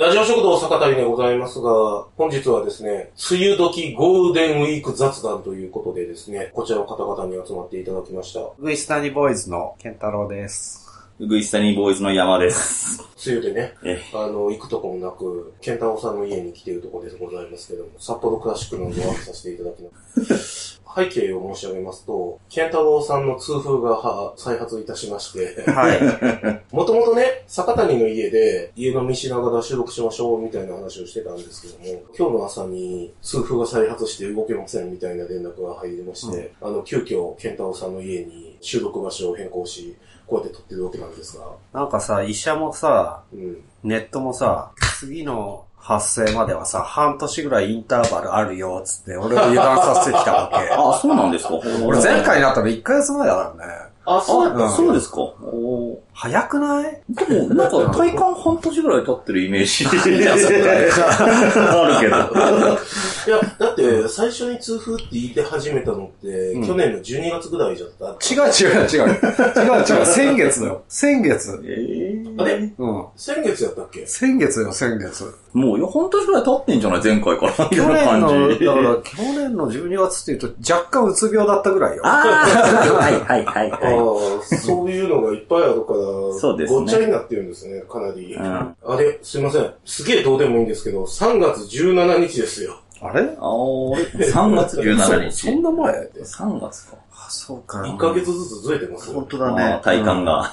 ラジオ食堂坂谷でございますが、本日はですね、梅雨時ゴールデンウィーク雑談ということでですね、こちらの方々に集まっていただきました。 ウグイスタニボーイズの健太郎です。 ウグイスタニボーイズの山です。 梅雨でね、行くとこもなく、健太郎さんの家に来ているところでございますけども、札幌クラシックのドアさせていただきます。背景を申し上げますと、健太郎さんの痛風が再発いたしまして、はい。もともとね、坂谷の家で家飲みしながら収録しましょうみたいな話をしてたんですけども、今日の朝に痛風が再発して動けませんみたいな連絡が入りまして、急遽健太郎さんの家に収録場所を変更し、こうやって撮ってるわけなんですが。 なんかさ、医者もさ、ネットもさ、次の発生まではさ、半年ぐらいインターバルあるよ、つって俺を油断させてきたわけ。 あ、そうなんですか。 俺前回になったの1ヶ月前だからね。 あ、 そうですか。 早くない？ でも、なんか体感半年ぐらい経ってるイメージあるけど。 いや、だって最初に痛風って言って始めたのって、去年の12月ぐらいじゃった。 違う。先月だよ。先月。 あれ？先月やったっけ？ 先月よ、先月。 もう半年ぐらい経ってんじゃない？前回から。 去年の12月って言うと若干うつ病だったぐらいよ。 はい。 そういうのがいっぱいあるから、 そうですね、 ごっちゃになってるんですね、かなり。あれ、すいません。すげえどうでもいいんですけど、3月17日ですよ。 あれ ？3月17日。 そんな前で ?3 月か。 あ、そうか。 1ヶ月ずつずれてますよ。 本当だね。 体感が。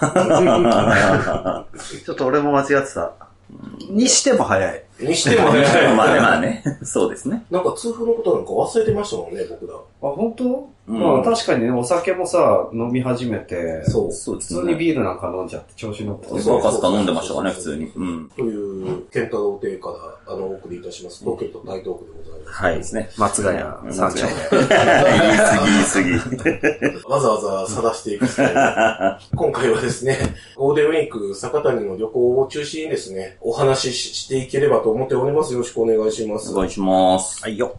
ちょっと俺も間違ってた。にしても早い。 まあね。そうですね。 なんか痛風のことなんか忘れてましたもんね、僕ら。 あ、本当？まあ確かにね、お酒もさ、飲み始めて、 そう普通にビールなんか飲んじゃって調子乗って。 そうかすか飲んでましたかね、普通に。 という、健太郎邸からお送りいたします。東京都台東区でございます。 はいですね。 松ヶ谷山頂で。 言い過ぎ。 わざわざ晒していくスタイル。今回はですね、ゴールデンウィーク坂谷の旅行を中心にですね、お話ししていければと思っております。よろしくお願いします。 お願いします。 はいよ。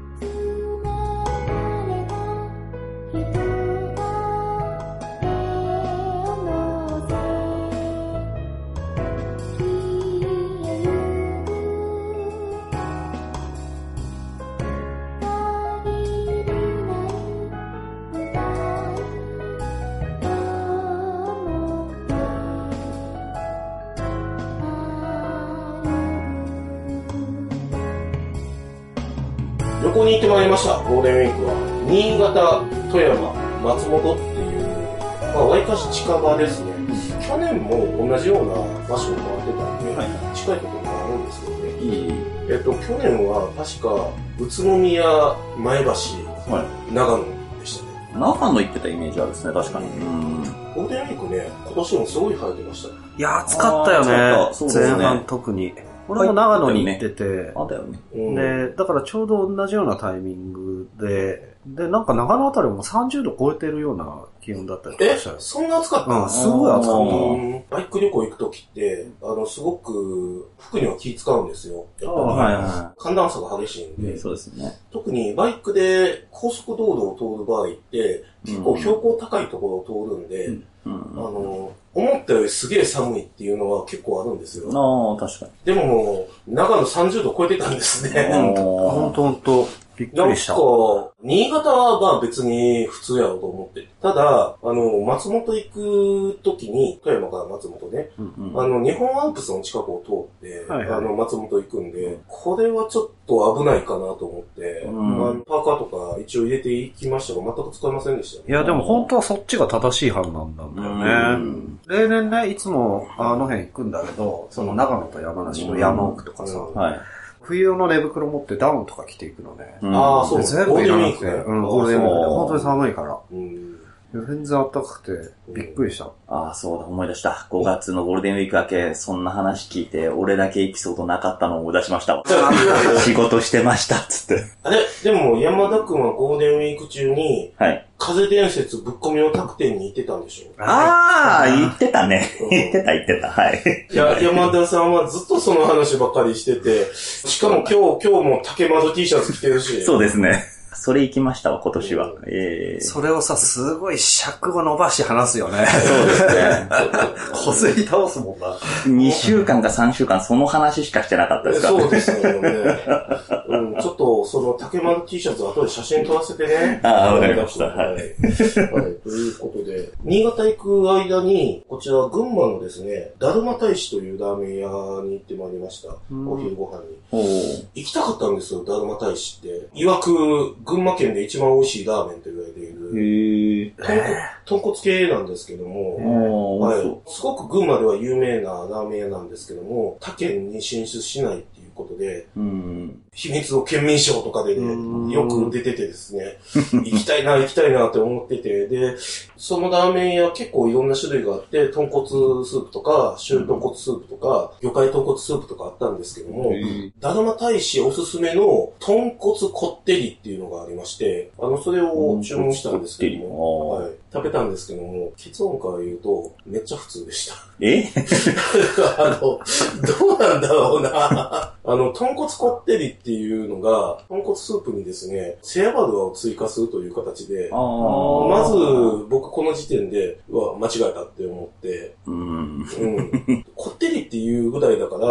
旅行に行ってまいりました。ゴールデンウィークは新潟、富山、松本っていうわりかし近場ですね。去年も同じような場所を回ってたんで、近いところがあるんですけどね。去年は確か宇都宮、前橋、長野でしたね。 長野行ってたイメージあるですね、確かに。 ゴールデンウィークね、今年もすごい晴れてましたね。 いや、暑かったよね。前半特に。俺も長野に行ってて、 だよね。 で、だからちょうど同じようなタイミングで、なんか長野あたりも30度超えてるような気温だったりとかしたよ。 そんな暑かった？ すごい暑かった。 バイク旅行行くときって、すごく服には気使うんですよ。やっぱり、寒暖差が激しいんで。 そうですね。 特にバイクで高速道路を通る場合って、結構標高高いところを通るんで、思ったよりすげえ寒いっていうのは結構あるんですよ。 確かに。 でももう、長野30度超えてたんですね。 ほんと。びっくりした。 なんか、新潟はまあ別に普通やろうと思って。ただ、松本行くときに、富山から松本ね、日本アルプスの近くを通って、松本行くんで、これはちょっと危ないかなと思って、パーカーとか一応入れていきましたが、全く使いませんでしたね。 いや、でも本当はそっちが正しい判断なんだよね。例年ね、いつもあの辺行くんだけど、その長野と山梨の山奥とかさ、冬用の寝袋持ってダウンとか着ていくのね。 そう。 全部いらなくて。ゴールデンウィークで本当に寒いから。全然暖かくて、びっくりした。 そうだ、思い出した。5月のゴールデンウィーク明け、そんな話聞いて、俺だけエピソードなかったのを思い出しましたわ。仕事してました、つって。 あれでも山田くんはゴールデンウィーク中に、風伝説ぶっ込みの拓店に行ってたんでしょ？ 言ってたね。言ってた。はい。 いや、山田さんはずっとその話ばっかりしてて、しかも今日も竹窓 T シャツ着てるし。 そうですね。 それ行きましたわ、今年は。 それをさ、すごい尺を伸ばし話すよね。 そうですね。 小すり倒すもんな。 2週間か3週間その話しかしてなかったですから。 そうですね。ちょっと、その竹丸 T シャツ後で写真撮らせてね。 わかりました。はい。 ということで、新潟行く間に、こちら群馬のですね、だるま大使というラーメン屋に行ってまいりました。お昼ご飯に。行きたかったんですよ、だるま大使って。曰く、群馬県で一番美味しいラーメンと言われている。豚骨系なんですけども、はい、すごく群馬では有名なラーメン屋なんですけども、他県に進出しないっていうことで、秘密の県民賞とかでね、よく出ててですね、行きたいなって思ってて、で、そのラーメン屋結構いろんな種類があって、豚骨スープとか、塩豚骨スープとか、魚介豚骨スープとかあったんですけども、だるま大使おすすめの豚骨こってりっていうのがありまして、それを注文したんですけども、はい、食べたんですけども、結論から言うと、めっちゃ普通でした。どうなんだろうな。豚骨こってりっていうのが、豚骨スープにですね、背脂を追加するという形で、まず、僕この時点で、間違えたって思って、こってりっていうぐらいだから、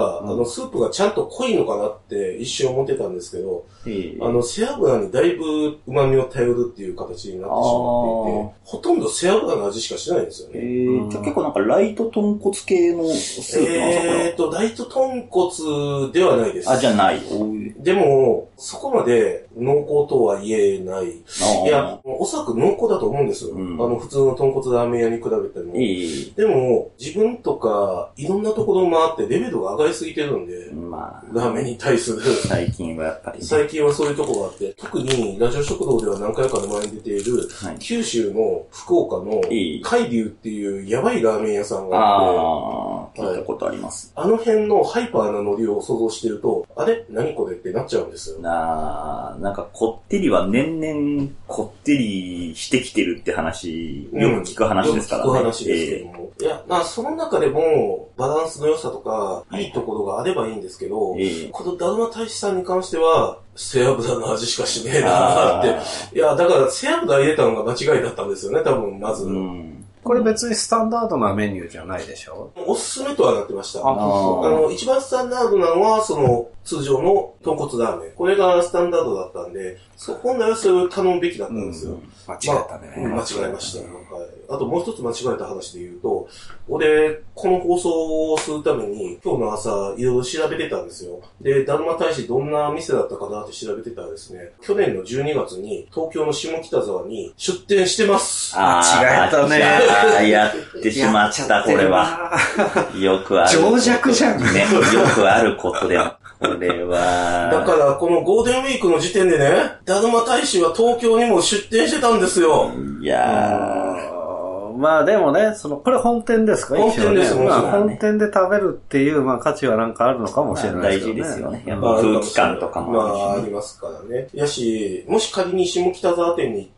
スープがちゃんと濃いのかなって一瞬思ってたんですけど、背脂にだいぶ旨味を頼るっていう形になってしまっていて、ほとんど背脂の味しかしないんですよね。 じゃあ結構なんかライト豚骨系のスープなんですか？ ライト豚骨ではないです。 じゃない。 でも、そこまで濃厚とは言えない。いや、おそらく濃厚だと思うんですよ。普通の豚骨ラーメン屋に比べても。でも、自分とか、いろんなところ回ってレベルが上がりすぎてるんで、ラーメンに対する。 最近はやっぱり、ね。 最近はそういうところがあって、特にラジオ食堂では何回かの前に出ている、九州の福岡の海流っていうやばいラーメン屋さんがあって、聞いたことあります。 あの辺のハイパーなノリを想像してると、あれ何これってなっちゃうんですよ。 なんかこってりは年々こってりしてきてるって話、よく聞く話ですからね。 よく聞く話ですけども。いや、その中でもバランスの良さとか、いいところがあればいいんですけど、このだるま大使さんに関しては、背脂の味しかしねえなーって。いや、だから背脂入れたのが間違いだったんですよね、多分、まず。 これ別にスタンダードなメニューじゃないでしょ？ おすすめとはなってました。一番スタンダードなのは、通常の豚骨ラーメン。これがスタンダードだったんで、本来はそれを頼むべきだったんですよ。 間違えたね。 間違えました。はい。あともう一つ間違えた話で言うと、俺、この放送をするために、今日の朝、いろいろ調べてたんですよ。で、だるま大使どんな店だったかなって調べてたらですね、去年の12月に、東京の下北沢に出店してます。 間違えたね。 やってしまった、これは。よくある。 情弱じゃん。 ね、よくあることで。これは。 だから、このゴールデンウィークの時点でね、だるま大使は東京にも出店してたんですよ。 いやまあでもね、これ本店ですか？ 本店です、 本店で食べるっていう、価値はなんかあるのかもしれないですよね。大事ですよね。やっぱ空気感とかもありますからね。やし、もし仮に下北沢店に行って、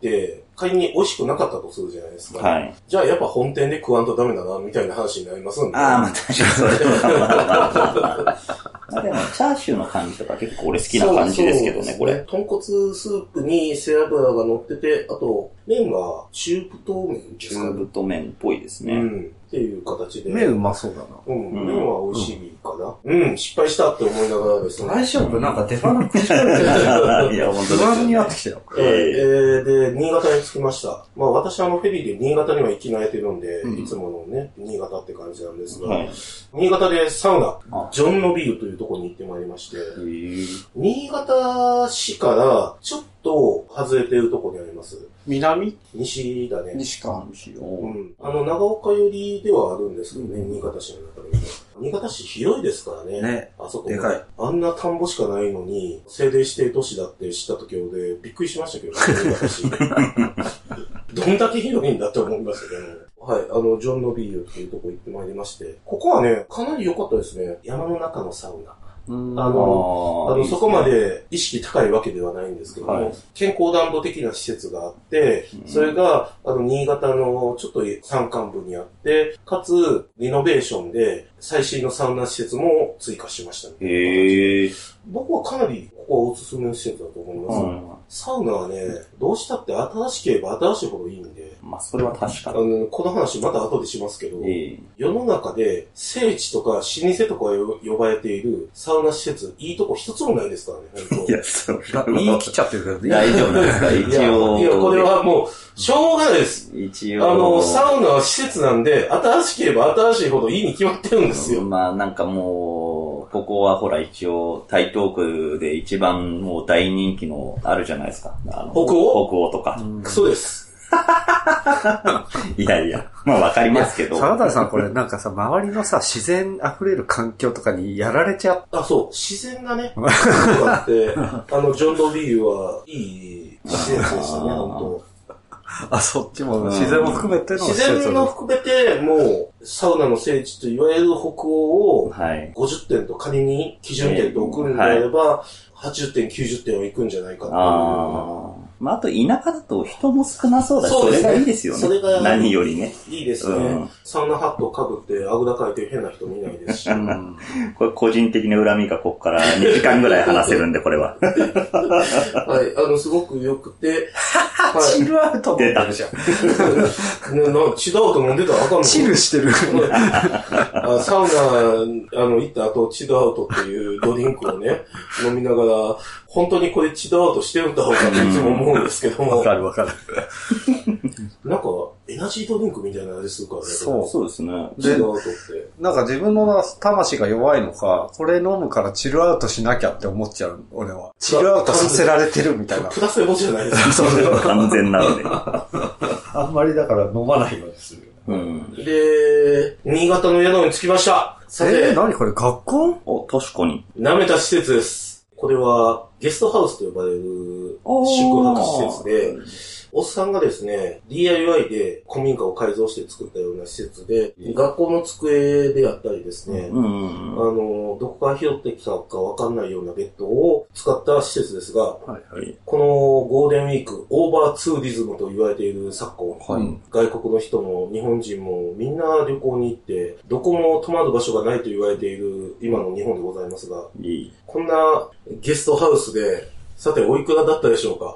仮に美味しくなかったとするじゃないですか。はい。じゃあやっぱ本店で食わんとダメだな、みたいな話になりますんで。 確かにそれは。でも、チャーシューの感じとか結構俺好きな感じですけどね、これ。 豚骨スープに背脂が乗ってて、あと、麺は中太麺ですかね。 中太麺っぽいですね。 っていう形で。 麺うまそうだな。 麺は美味しいかな。失敗したって思いながらですね。 大丈夫？なんか手放口から出てる。いや、本当です。不安になってきたよ。 で、新潟に着きました。私フェリーで新潟には行き慣れてるんで、いつものね、新潟って感じなんですが、新潟でサウナ、ジョンノビールというところに行ってまいりまして、新潟市からちょっと外れてるところにあります。西だね。 西か。 長岡寄りではあるんですけどね、新潟市の中でも。新潟市広いですからね。 ね。 あそこ。 でかい。 あんな田んぼしかないのに、政令指定都市だって知った時でびっくりしましたけどね、新潟市。どんだけ広いんだって思いましたけど。はい、ジョンノビールっていうとこ行ってまいりまして、ここはね、かなり良かったですね。山の中のサウナ。そこまで意識高いわけではないんですけども、健康暖房的な施設があって、それが、新潟のちょっと山間部にあって、かつ、リノベーションで、最新のサウナ施設も追加しましたね。僕はかなり、ここはおすすめの施設だと思います。 サウナはね、どうしたって新しければ新しいほどいいんで。 まあ、それは確かに。 この話また後でしますけど、世の中で聖地とか老舗とか呼ばれているサウナ施設、いいとこ一つもないですからね、本当。 いや、そう。 言い切っちゃってるけど、 大丈夫なんですか、一応。 いや、これはもう、しょうがないです。 一応。 サウナは施設なんで、新しければ新しいほどいいに決まってるんですよ。 まあ、なんかもう、ここはほら一応、台東区で一番もう大人気のあるじゃないですか。 北欧とか。 クソです。 いやいや、まあわかりますけど。 沢田さんこれなんかさ、周りのさ、自然溢れる環境とかにやられちゃう。 あ、そう、自然がね、だって、ジョン・ド・ビーユはいい施設でしたね、本当。 あ、そっちも自然も含めての自然も含めて、もう、サウナの聖地と言われる北欧を、50点と仮に基準点と送るんであれば、80点、90点は行くんじゃないかっていう。 まあ、あと田舎だと人も少なそうだし、それがいいですよね。それが何よりね。 いいですね。サウナハットを被ってあぐらかいてる変な人もいないですし。 これ個人的な恨みがここから2時間ぐらい話せるんで、これは。 はい、すごく良くて。 チルアウト出たじゃん。 チルアウト飲んでたらあかんの？ チルしてる。 サウナ、行った後、チルアウトっていうドリンクをね、飲みながら、本当にこれチルアウトしてるんだろうかっていつも思うんですけども。 わかるわかる。 なんか、エナジードリンクみたいな味するからね。 そうですね。 チルアウトって。 なんか自分の魂が弱いのか、これ飲むからチルアウトしなきゃって思っちゃう、俺は。チルアウトさせられてるみたいな。 プラセボじゃないですか。 それは完全なので。 あんまりだから飲まないようにする。 で、新潟の宿に着きました。さて。 何これ学校？ 確かに。 舐めた施設です。これはゲストハウスと呼ばれる宿泊施設で、おっさんがですね、DIY で古民家を改造して作ったような施設で、学校の机であったりですね、どこから拾ってきたかわかんないようなベッドを使った施設ですが、このゴールデンウィーク、オーバーツーリズムと言われている昨今、外国の人も日本人もみんな旅行に行って、どこも泊まる場所がないと言われている今の日本でございますが、こんなゲストハウスで、さておいくらだったでしょうか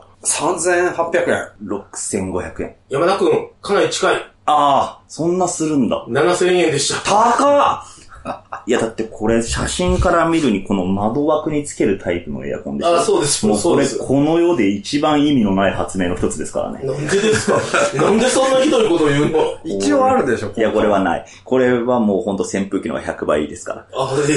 ？3800円。 6500円。 山田くん、かなり近い。 ああ、そんなするんだ。 7000円でした。 高っいやだってこれ写真から見るにこの窓枠につけるタイプのエアコンでしょ。 あ、そうです。 もうこれこの世で一番意味のない発明の一つですからね。 なんでですかなんでそんなひどいことを言うの？ 一応あるでしょ。 いやこれはない。これはもうほんと扇風機の100倍いいですから。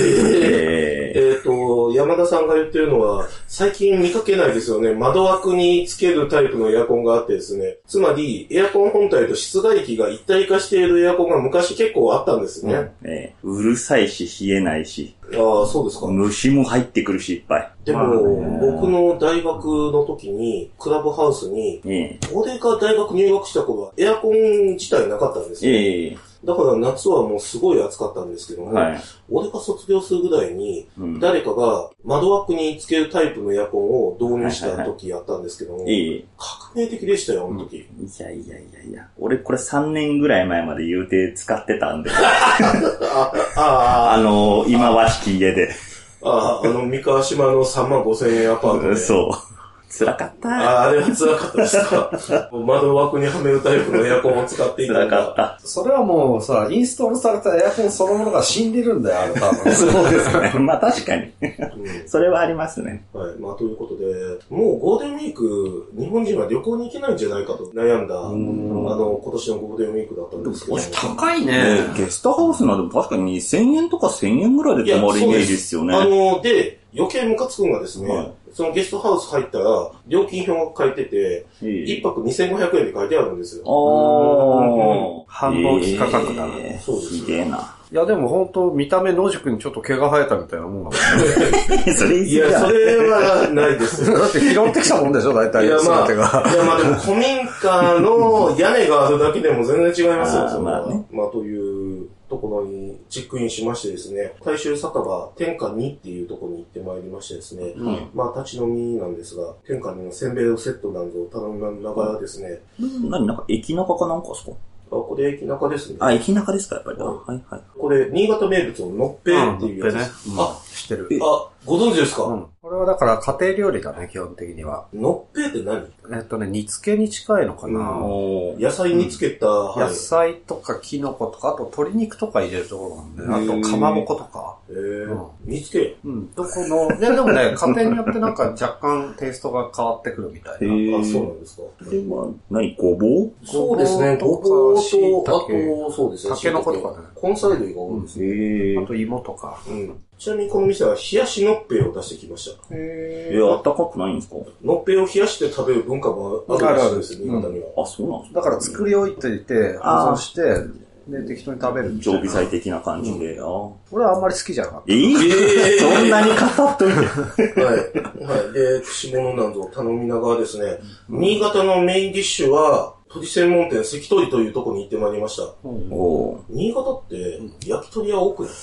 山田さんが言ってるのは最近見かけないですよね。窓枠につけるタイプのエアコンがあってですね。つまりエアコン本体と室外機が一体化しているエアコンが昔結構あったんですね。 うるさいし冷えないし。 ああ、そうですか。 虫も入ってくるしいっぱい。 でも、僕の大学の時に、クラブハウスに、俺が大学入学した頃はエアコン自体なかったんですよ。だから夏はもうすごい暑かったんですけども、俺が卒業するぐらいに、誰かが窓枠につけるタイプのエアコンを導入した時やったんですけども、革命的でしたよ、あの時。 いや。俺これ3年ぐらい前まで言うて使ってたんで。今はしき家で。 三河島の35,000円アパートで。 そう。辛かった。 あれは辛かったですか。窓枠にはめるタイプのエアコンを使っていた辛かった。 それはもうさ、インストールされたエアコンそのものが死んでるんだよ、あれ多分。 そうですね。まあ確かに。それはありますね。 はい。まあということで、もうゴールデンウィーク、日本人は旅行に行けないんじゃないかと悩んだ、今年のゴールデンウィークだったんですけど。 高いね。 ゲストハウスなども確かに2000円とか1000円ぐらいで泊まるイメージですよね。 で、余計ムカつくのがですね、そのゲストハウス入ったら、料金表が書いてて、1泊2500円で書いてあるんですよ。 繁忙期価格だね。 そうです。 すげえな。 いやでも本当見た目野宿にちょっと毛が生えたみたいなもんだもんね。 それいや、それはないですよ。 だって拾ってきたもんでしょ、大体。いや、まあでも古民家の屋根があるだけでも全然違いますよ、 まあね。 まあというところにチェックインしましてですね、大衆酒場天下2っていうところに行ってまいりましてですね、まあ立ち飲みなんですが、天下2のせんべいのセットなんぞを頼みながらですね。 なんか駅中かなんかですか？ これ駅中ですね。 駅中ですか、やっぱり。はい。 これ、新潟名物ののっぺっていうやつです。 知ってる。 ご存知ですか？ これはだから家庭料理だね、基本的には。 のっぺって何？ 煮付けに近いのかな。 野菜につけた、 野菜とかキノコとか、あと鶏肉とか入れるところなんで、あとかまぼことか。 煮付け？ どこの、でもね、家庭によってなんか若干テイストが変わってくるみたいな。 あ、そうなんですか。 これは、ごぼう？ そうですね、ごぼうと、あと、そうですね、 タケノコとかね。 根菜類が多いですね。 あと芋とか。 ちなみにこの店は冷やしのっぺいを出してきました。 あったかくないんですか？ のっぺいを冷やして食べる文化もあるらしいですよ、新潟には。 あ、そうなんですか。だから作り置いていて、保存して、で、適当に食べる。 常備菜的な感じで。 俺はあんまり好きじゃなかった。 そんなに語っといて。 はい。で、串物なんぞを頼みながらですね、新潟のメインディッシュは、鳥専門店関鳥というところに行ってまいりました。新潟って焼き鳥屋多くない？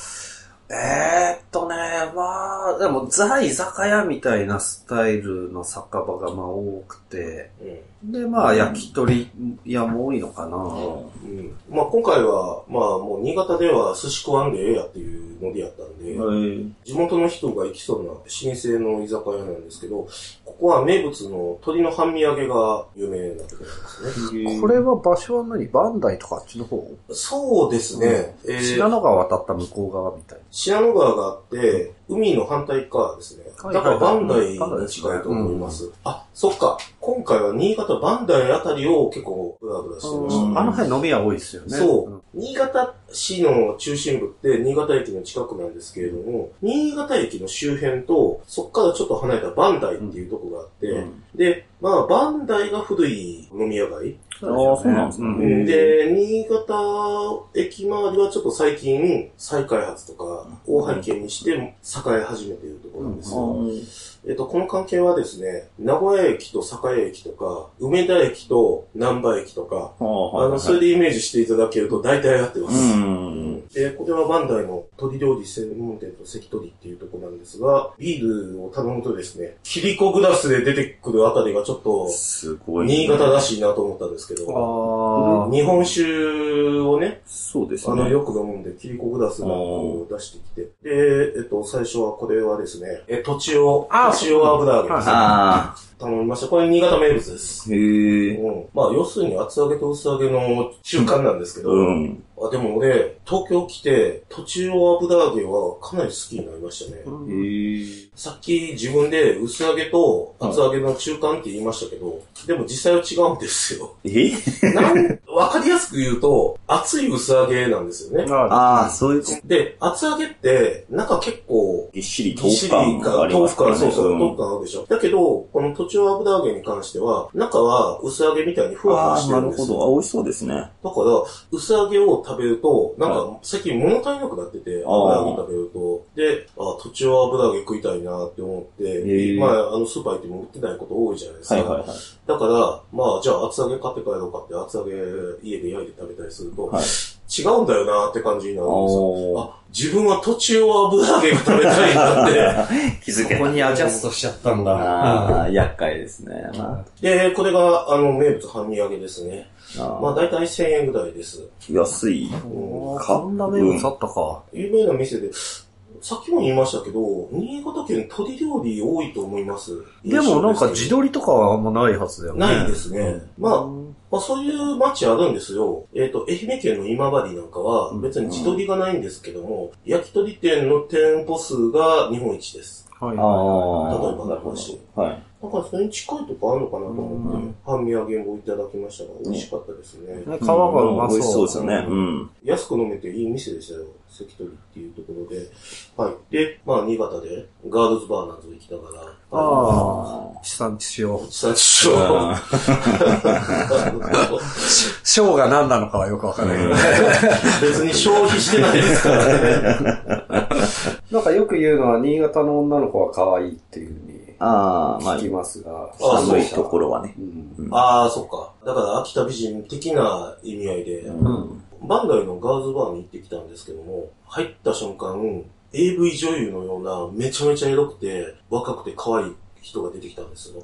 まあ、でもザ・居酒屋みたいなスタイルの酒場がまあ多くて、で、まあ焼き鳥屋も多いのかな。 まあ今回は、まあもう新潟では寿司食わんでええやっていうのでやったんで、地元の人が行きそうな老舗の居酒屋なんですけど、ここは名物の鶏の半身揚げが有名なところなんですね。 これは場所は何？バンダイとかあっちの方？ そうですね。 信濃川渡った向こう側みたいな。 信濃川があって、海の反対側ですね。だからバンダイに近いと思います。あ、そっか。今回は新潟バンダイあたりを結構ブラブラしてました。 あの辺飲み屋多いですよね。 そう。新潟市の中心部って新潟駅の近くなんですけれども、新潟駅の周辺とそっからちょっと離れたバンダイっていうところがあって、で、まあバンダイが古い飲み屋街。 そうなんですか。 で、新潟駅周りはちょっと最近再開発とかを背景にして栄え始めているところなんですよ。この関係はですね、名古屋駅と栄駅とか、梅田駅と難波駅とか、それでイメージしていただけると大体合ってます。で、これはバンダイの鶏料理専門店と関鶏っていうところなんですが、ビールを頼むとですね、キリコグラスで出てくるあたりがちょっと、新潟らしいなと思ったんですけど、日本酒をね、 そうですね。 よく飲むんで、キリコグラスを出してきて、で、最初はこれはですね、とちお油揚げですね。頼みました。これ新潟名物です。まあ、要するに厚揚げと薄揚げの中間なんですけど、でも俺、東京来て、とちお油揚げはかなり好きになりましたね。さっき自分で薄揚げと厚揚げの中間って言いましたけど、でも実際は違うんですよ。わかりやすく言うと、厚い薄揚げなんですよね。 そういうこと。 で、厚揚げって、中結構、 ぎっしり豆腐感がありますからね。豆腐感あるでしょ。だけど、このとちお油揚げに関しては、中は薄揚げみたいにふわふわしてるんですよ。 なるほど。美味しそうですね。 だから、薄揚げを食べると、なんか、最近物足りなくなってて、油揚げ食べると。で、とちお油揚げ食いたいなって思って、まあ、スーパー行っても売ってないこと多いじゃないですか。だから、まあ、じゃあ厚揚げ買って帰ろうかって、厚揚げ家で焼いて食べたりすると、違うんだよなって感じになるんですよ。自分はとちお油揚げが食べたいなって。 気づけた。 そこにアジャストしちゃったんだ。 厄介ですね。 で、これが、名物半身揚げですね。まあ、だいたい1000円ぐらいです。 安い。 こんな名物あったか。 有名な店で、さっきも言いましたけど、新潟県鶏料理多いと思います。 でもなんか地鶏とかはあんまないはずだよね。 ないですね。まあ、そういう街あるんですよ。愛媛県の今治なんかは別に地鶏がないんですけども、焼き鳥店の店舗数が日本一です。例えば話。なんかそれに近いとこあるのかなと思って、半身揚げもいただきましたが、美味しかったですね。 皮がうまそう。 美味しそうですよね。 安く飲めていい店でしたよ。関取っていうところで。はい。で、まあ、新潟でガールズバーなんぞ行きながら。 地産地消。 地産地消。 消が何なのかはよくわからないけどね。 別に消費してないですからね。 なんかよく言うのは、新潟の女の子は可愛いっていうふうに聞きますが。 寒いところはね。 そっか。だから秋田美人的な意味合いで、バンダイのガールズバーに行ってきたんですけども、入った瞬間、AV 女優のようなめちゃめちゃエロくて若くて可愛い人が出てきたんですよ。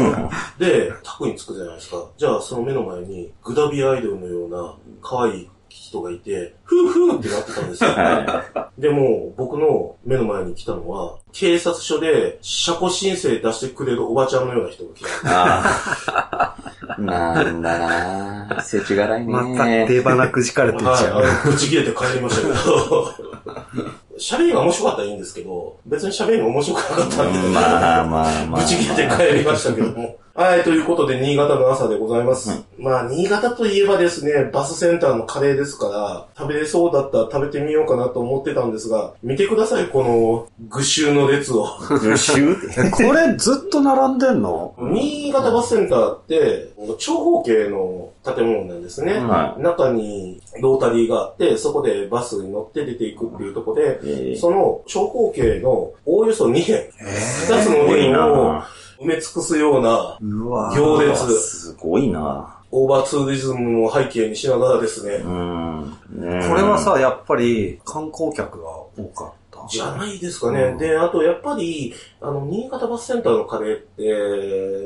で、タクにつくじゃないですか。じゃあその目の前にグダビアアイドルのような可愛い人がいて、ふーふーってなってたんですよ。でも、僕の目の前に来たのは、警察署で車庫申請出してくれるおばちゃんのような人が来た。 なんだなぁ。世知辛いね。 また出花くじかれてんじゃん。 はい、ぶち切れて帰りましたけど。喋りが面白かったらいいんですけど、別に喋りが面白くなかったんで、ぶち切れて帰りましたけども。はい、ということで、新潟の朝でございます。まあ、新潟といえばですね、バスセンターのカレーですから、食べれそうだったら食べてみようかなと思ってたんですが、見てください、この、具集の列を。 具集ってこれずっと並んでんの？ 新潟バスセンターって、長方形の建物なんですね。中にロータリーがあって、そこでバスに乗って出ていくっていうところで、その長方形のおおよそ2辺、2つの辺を埋め尽くすような行列。 すごいな。 オーバーツーリズムを背景にしながらですね。 これはさ、やっぱり観光客が多かった。 じゃないですかね。で、あとやっぱり、新潟バスセンターのカレーって、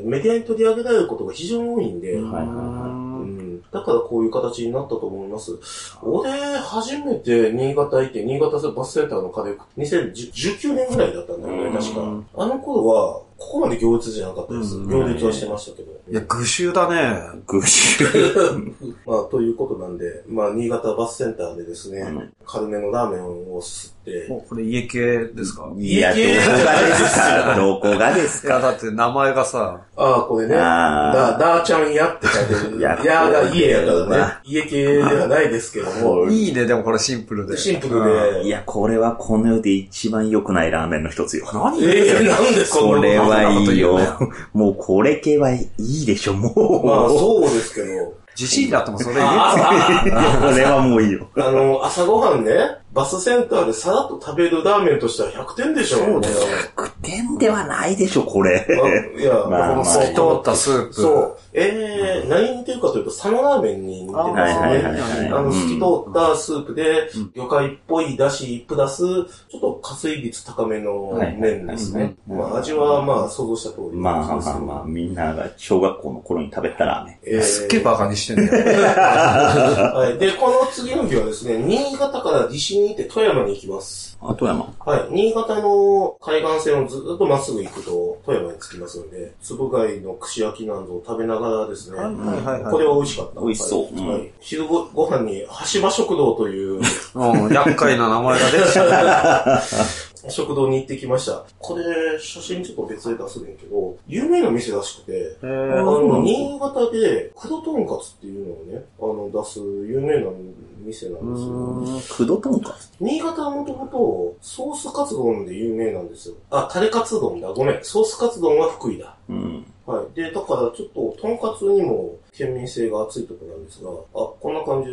メディアに取り上げられることが非常に多いんで、だからこういう形になったと思います。俺、初めて新潟行って、新潟バスセンターのカレー、2019年ぐらいだったんだよね、確か。あの頃は、ここまで行列じゃなかったです。行列はしてましたけど。 いや、具集だね。 具集。 まあ、ということなんで、まあ、新潟バスセンターでですね、軽めのラーメンをすすって。 これ家系ですか？ 家系ですか？どこがですか？ いや、だって名前がさ。 これね。ダーちゃん屋って書いてる。やが家やからね。家系ではないですけども。 いいね、でもこれシンプルで。 シンプルで。 いや、これはこの世で一番良くないラーメンの一つよ。 何なんでこれはいいよ。もうこれ系はいいでしょ、もう。 まあそうですけど。 自信だってもそれ言うこれはもういいよ。 朝ごはんね、バスセンターでさらっと食べるラーメンとしては100点でしょ。 そうだよ。100点ではないでしょ、これ。 いや、この透き通ったスープ。 そう。何に似てるかというと、佐野ラーメンに似てますよね。透き通ったスープで、魚介っぽい出汁プラス、ちょっと加水率高めの麺ですね。まあ味はまあ想像した通り。 まあ、みんなが小学校の頃に食べたラーメン。 すっげえバカにしてんだよ。 はい。で、この次の日はですね、新潟から西に行って富山に行きます。 富山？ はい。新潟の海岸線をずっとまっすぐ行くと富山に着きますので、つぶ貝の串焼きなどを食べながらですね、これは美味しかった。 美味しそう。 はい。昼ご飯に橋場食堂という、 厄介な名前が出てきた。 食堂に行ってきました。これ、写真ちょっと別で出すねんけど、有名な店らしくて、新潟で黒とんかつっていうのをね、出す有名な店なんですよ。 黒とんかつ？ 新潟はもともとソースカツ丼で有名なんですよ。タレカツ丼だ。ごめん。ソースカツ丼は福井だ。はい。で、だからちょっととんかつにも県民性が厚いところなんですが、こんな感じです。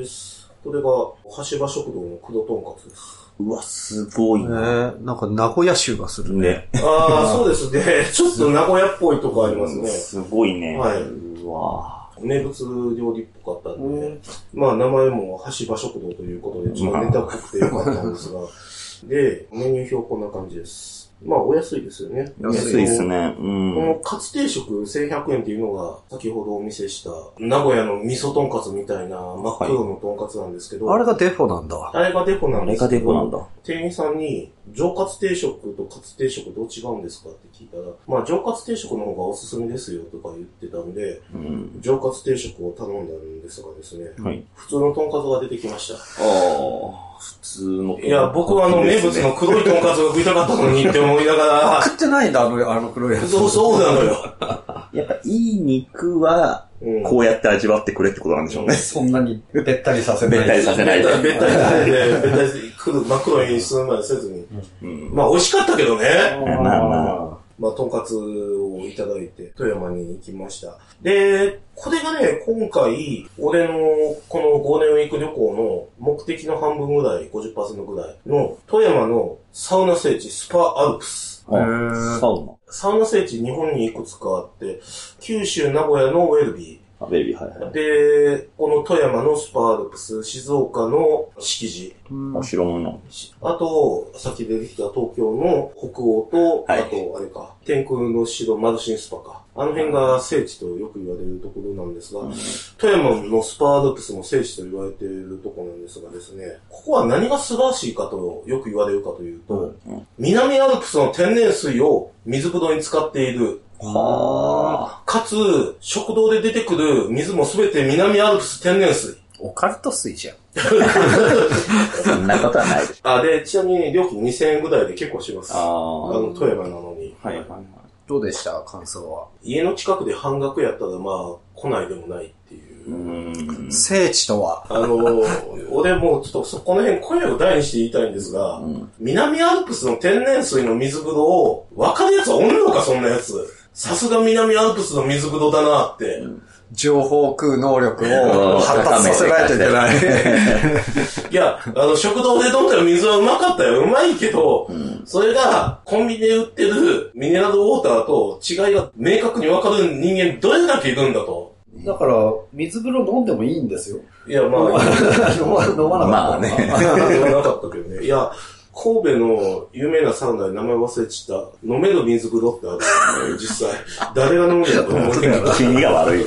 これが橋場食堂の黒とんかつです。 うわ、すごいね。 なんか名古屋州がするね。 そうですね。ちょっと名古屋っぽいとこありますね。 すごいね。 はい。 うわ名物料理っぽかったんで、まあ名前も橋場食堂ということで、ちょっとネタっぽくてよかったんですが、で、メニュー表こんな感じです。まあお安いですよね。 安いですね。 このカツ定食1100円っていうのが、先ほどお見せした、名古屋の味噌とんかつみたいな真っ黒のとんかつなんですけど、 あれがデフォなんだ。 あれがデフォなんですけど、 あれがデフォなんだ。 店員さんに、上カツ定食とカツ定食どう違うんですかって聞いたら、まあ上カツ定食の方がおすすめですよとか言ってたんで、上カツ定食を頼んだんですがですね、普通のとんかつが出てきました。 普通の。 いや、僕は名物の黒いとんかつが食いたかったのにって思いながら。 食ってないんだ、あの黒いやつ。 そうなのよ。 やっぱいい肉は、こうやって味わってくれってことなんでしょうね。 そんなにべったりさせない。 べったりさせないで。 べったりさせて、べったり真っ黒にするまでせずに。まあ美味しかったけどね。まあ、とんかつをいただいて、富山に行きました。で、これがね、今回、俺のこのゴールデンウィーク旅行の目的の半分ぐらい、50% ぐらいの富山のサウナ聖地スパアルプス。 サウナ聖地日本にいくつかあって、九州、名古屋のウェルビー、 ベルビー、はいはい。 で、この富山のスパアルプス、静岡の敷地。 白物。 あと、さっき出てきた東京の北欧と、 はい、 あと、あれか、天空の城マルシンスパか。あの辺が聖地とよく言われるところなんですが、富山のスパアルプスも聖地と言われているところなんですがですね、ここは何が素晴らしいかとよく言われるかというと、南アルプスの天然水を水ぶどうに使っている。かつ、食堂で出てくる水もすべて南アルプス天然水。 オカルト水じゃん。 そんなことはないです。 で、ちなみに料金2000円ぐらいで結構します。富山なのに。 はいはいはい。 どうでした感想は。 家の近くで半額やったらまあ、来ないでもないっていう。 聖地とは俺もちょっとこの辺声を大にして言いたいんですが、南アルプスの天然水の水ぶどうを分かるやつはおんのか、そんなやつ。さすが南アルプスの水ぶどうだなって。 情報空能力を発達させないといけない。 いや、食堂で飲んだら水はうまかったよ。うまいけど、それがコンビニで売ってるミネラルウォーターと違いが明確に分かる人間どれだけいるんだと。 だから、水風呂飲んでもいいんですよ。 いや、まあ、 飲まなかった。 まあね。 飲まなかったけどね。いや、神戸の有名なサウナで名前忘れちゃった、飲める水風呂ってあるんですよね、実際。誰が飲むんやと思うけど。 気味が悪い。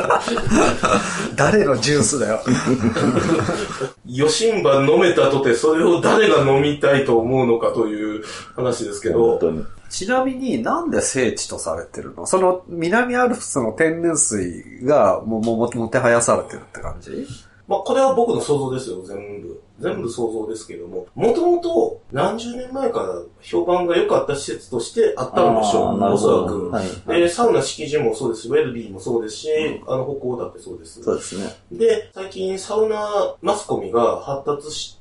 誰のジュースだよ。 余震盤飲めたとて、それを誰が飲みたいと思うのかという話ですけど。 ちなみになんで聖地とされてるの？その南アルプスの天然水がもてはやされてるって感じ？ まあ、これは僕の想像ですよ、全部想像ですけども。もともと何十年前から評判が良かった施設としてあったんでしょう、おそらく。はいはい、で、サウナ敷地もそうですし、ウェルビーもそうですし、北欧だってそうです。 そうですね。 で、最近サウナマスコミが発達して、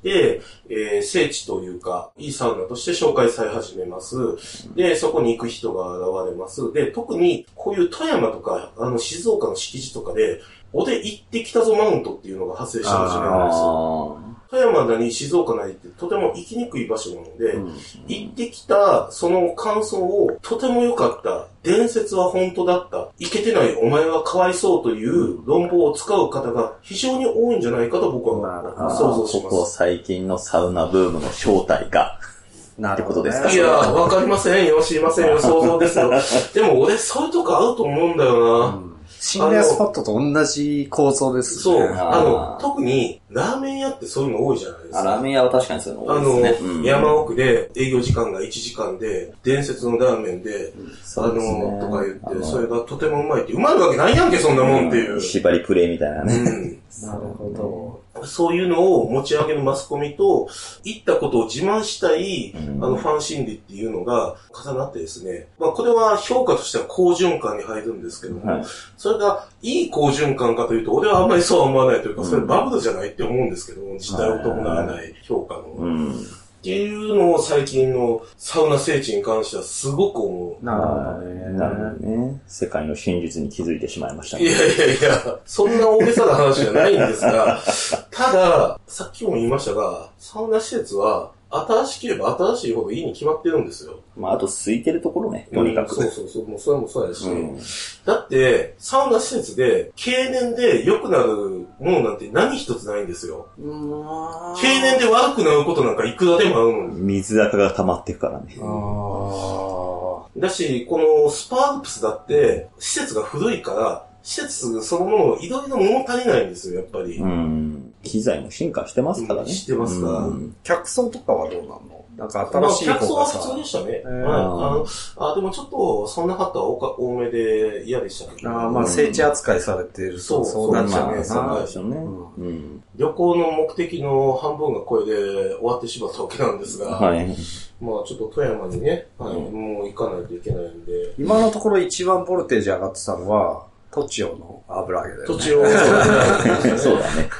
聖地というか、いいサウナとして紹介され始めます。で、そこに行く人が現れます。で、特にこういう富山とか、静岡の敷地とかで、俺行ってきたぞマウントっていうのが発生し始めるんですよ。富山なり静岡なりってとても行きにくい場所なので、行ってきたその感想をとても良かった、伝説は本当だった、行けてないお前はかわいそうという論法を使う方が非常に多いんじゃないかと僕は想像します。 ここ最近のサウナブームの正体が。ってことですか？ いや、わかりませんよ、知りませんよ、想像ですよ。でも俺そういうとこあると思うんだよな。 心霊スポットと同じ構造ですね。 そう。特に、ラーメン屋ってそういうの多いじゃないですか。 ラーメン屋は確かにそういうの多いですね。 山奥で営業時間が1時間で、伝説のラーメンで、とか言って、それがとてもうまいって、うまいわけないやんけ、そんなもんっていう。 縛りプレイみたいなね。 なるほど。 そういうのを持ち上げるマスコミと、行ったことを自慢したい、ファン心理っていうのが重なってですね。まあ、これは評価としては好循環に入るんですけども、それがいい好循環かというと、俺はあんまりそうは思わないというか、それバブルじゃないって思うんですけども、時代を伴わない評価の。っていうのを最近のサウナ聖地に関してはすごく思う。 なるほどね。世界の真実に気づいてしまいましたね。 いや、そんな大げさな話じゃないんですが、ただ、さっきも言いましたが、サウナ施設は新しければ新しいほどいいに決まってるんですよ。 まあ、あと空いてるところね、とにかく。 そう。もうそれもそうやし、だって、サウナ施設で、経年で良くなるものなんて何一つないんですよ。経年で悪くなることなんかいくらでもあるのに。 水垢が溜まってるからね。 だし、このスパアルプスだって、施設が古いから、施設そのものいろいろ物足りないんですよ、やっぱり。 機材も進化してますからね。 してますから。 客層とかはどうなの？なんか新しい客層は普通でしたね。でもちょっと、そんな方は多めで嫌でしたけど。 まあ、聖地扱いされているとそうなっちゃうね。 そうですよね。旅行の目的の半分がこれで終わってしまったわけなんですが、まあちょっと富山にね、もう行かないといけないんで。 今のところ一番ボルテージ上がってたのは、栃尾の油揚げだよね。 栃尾のそうだね。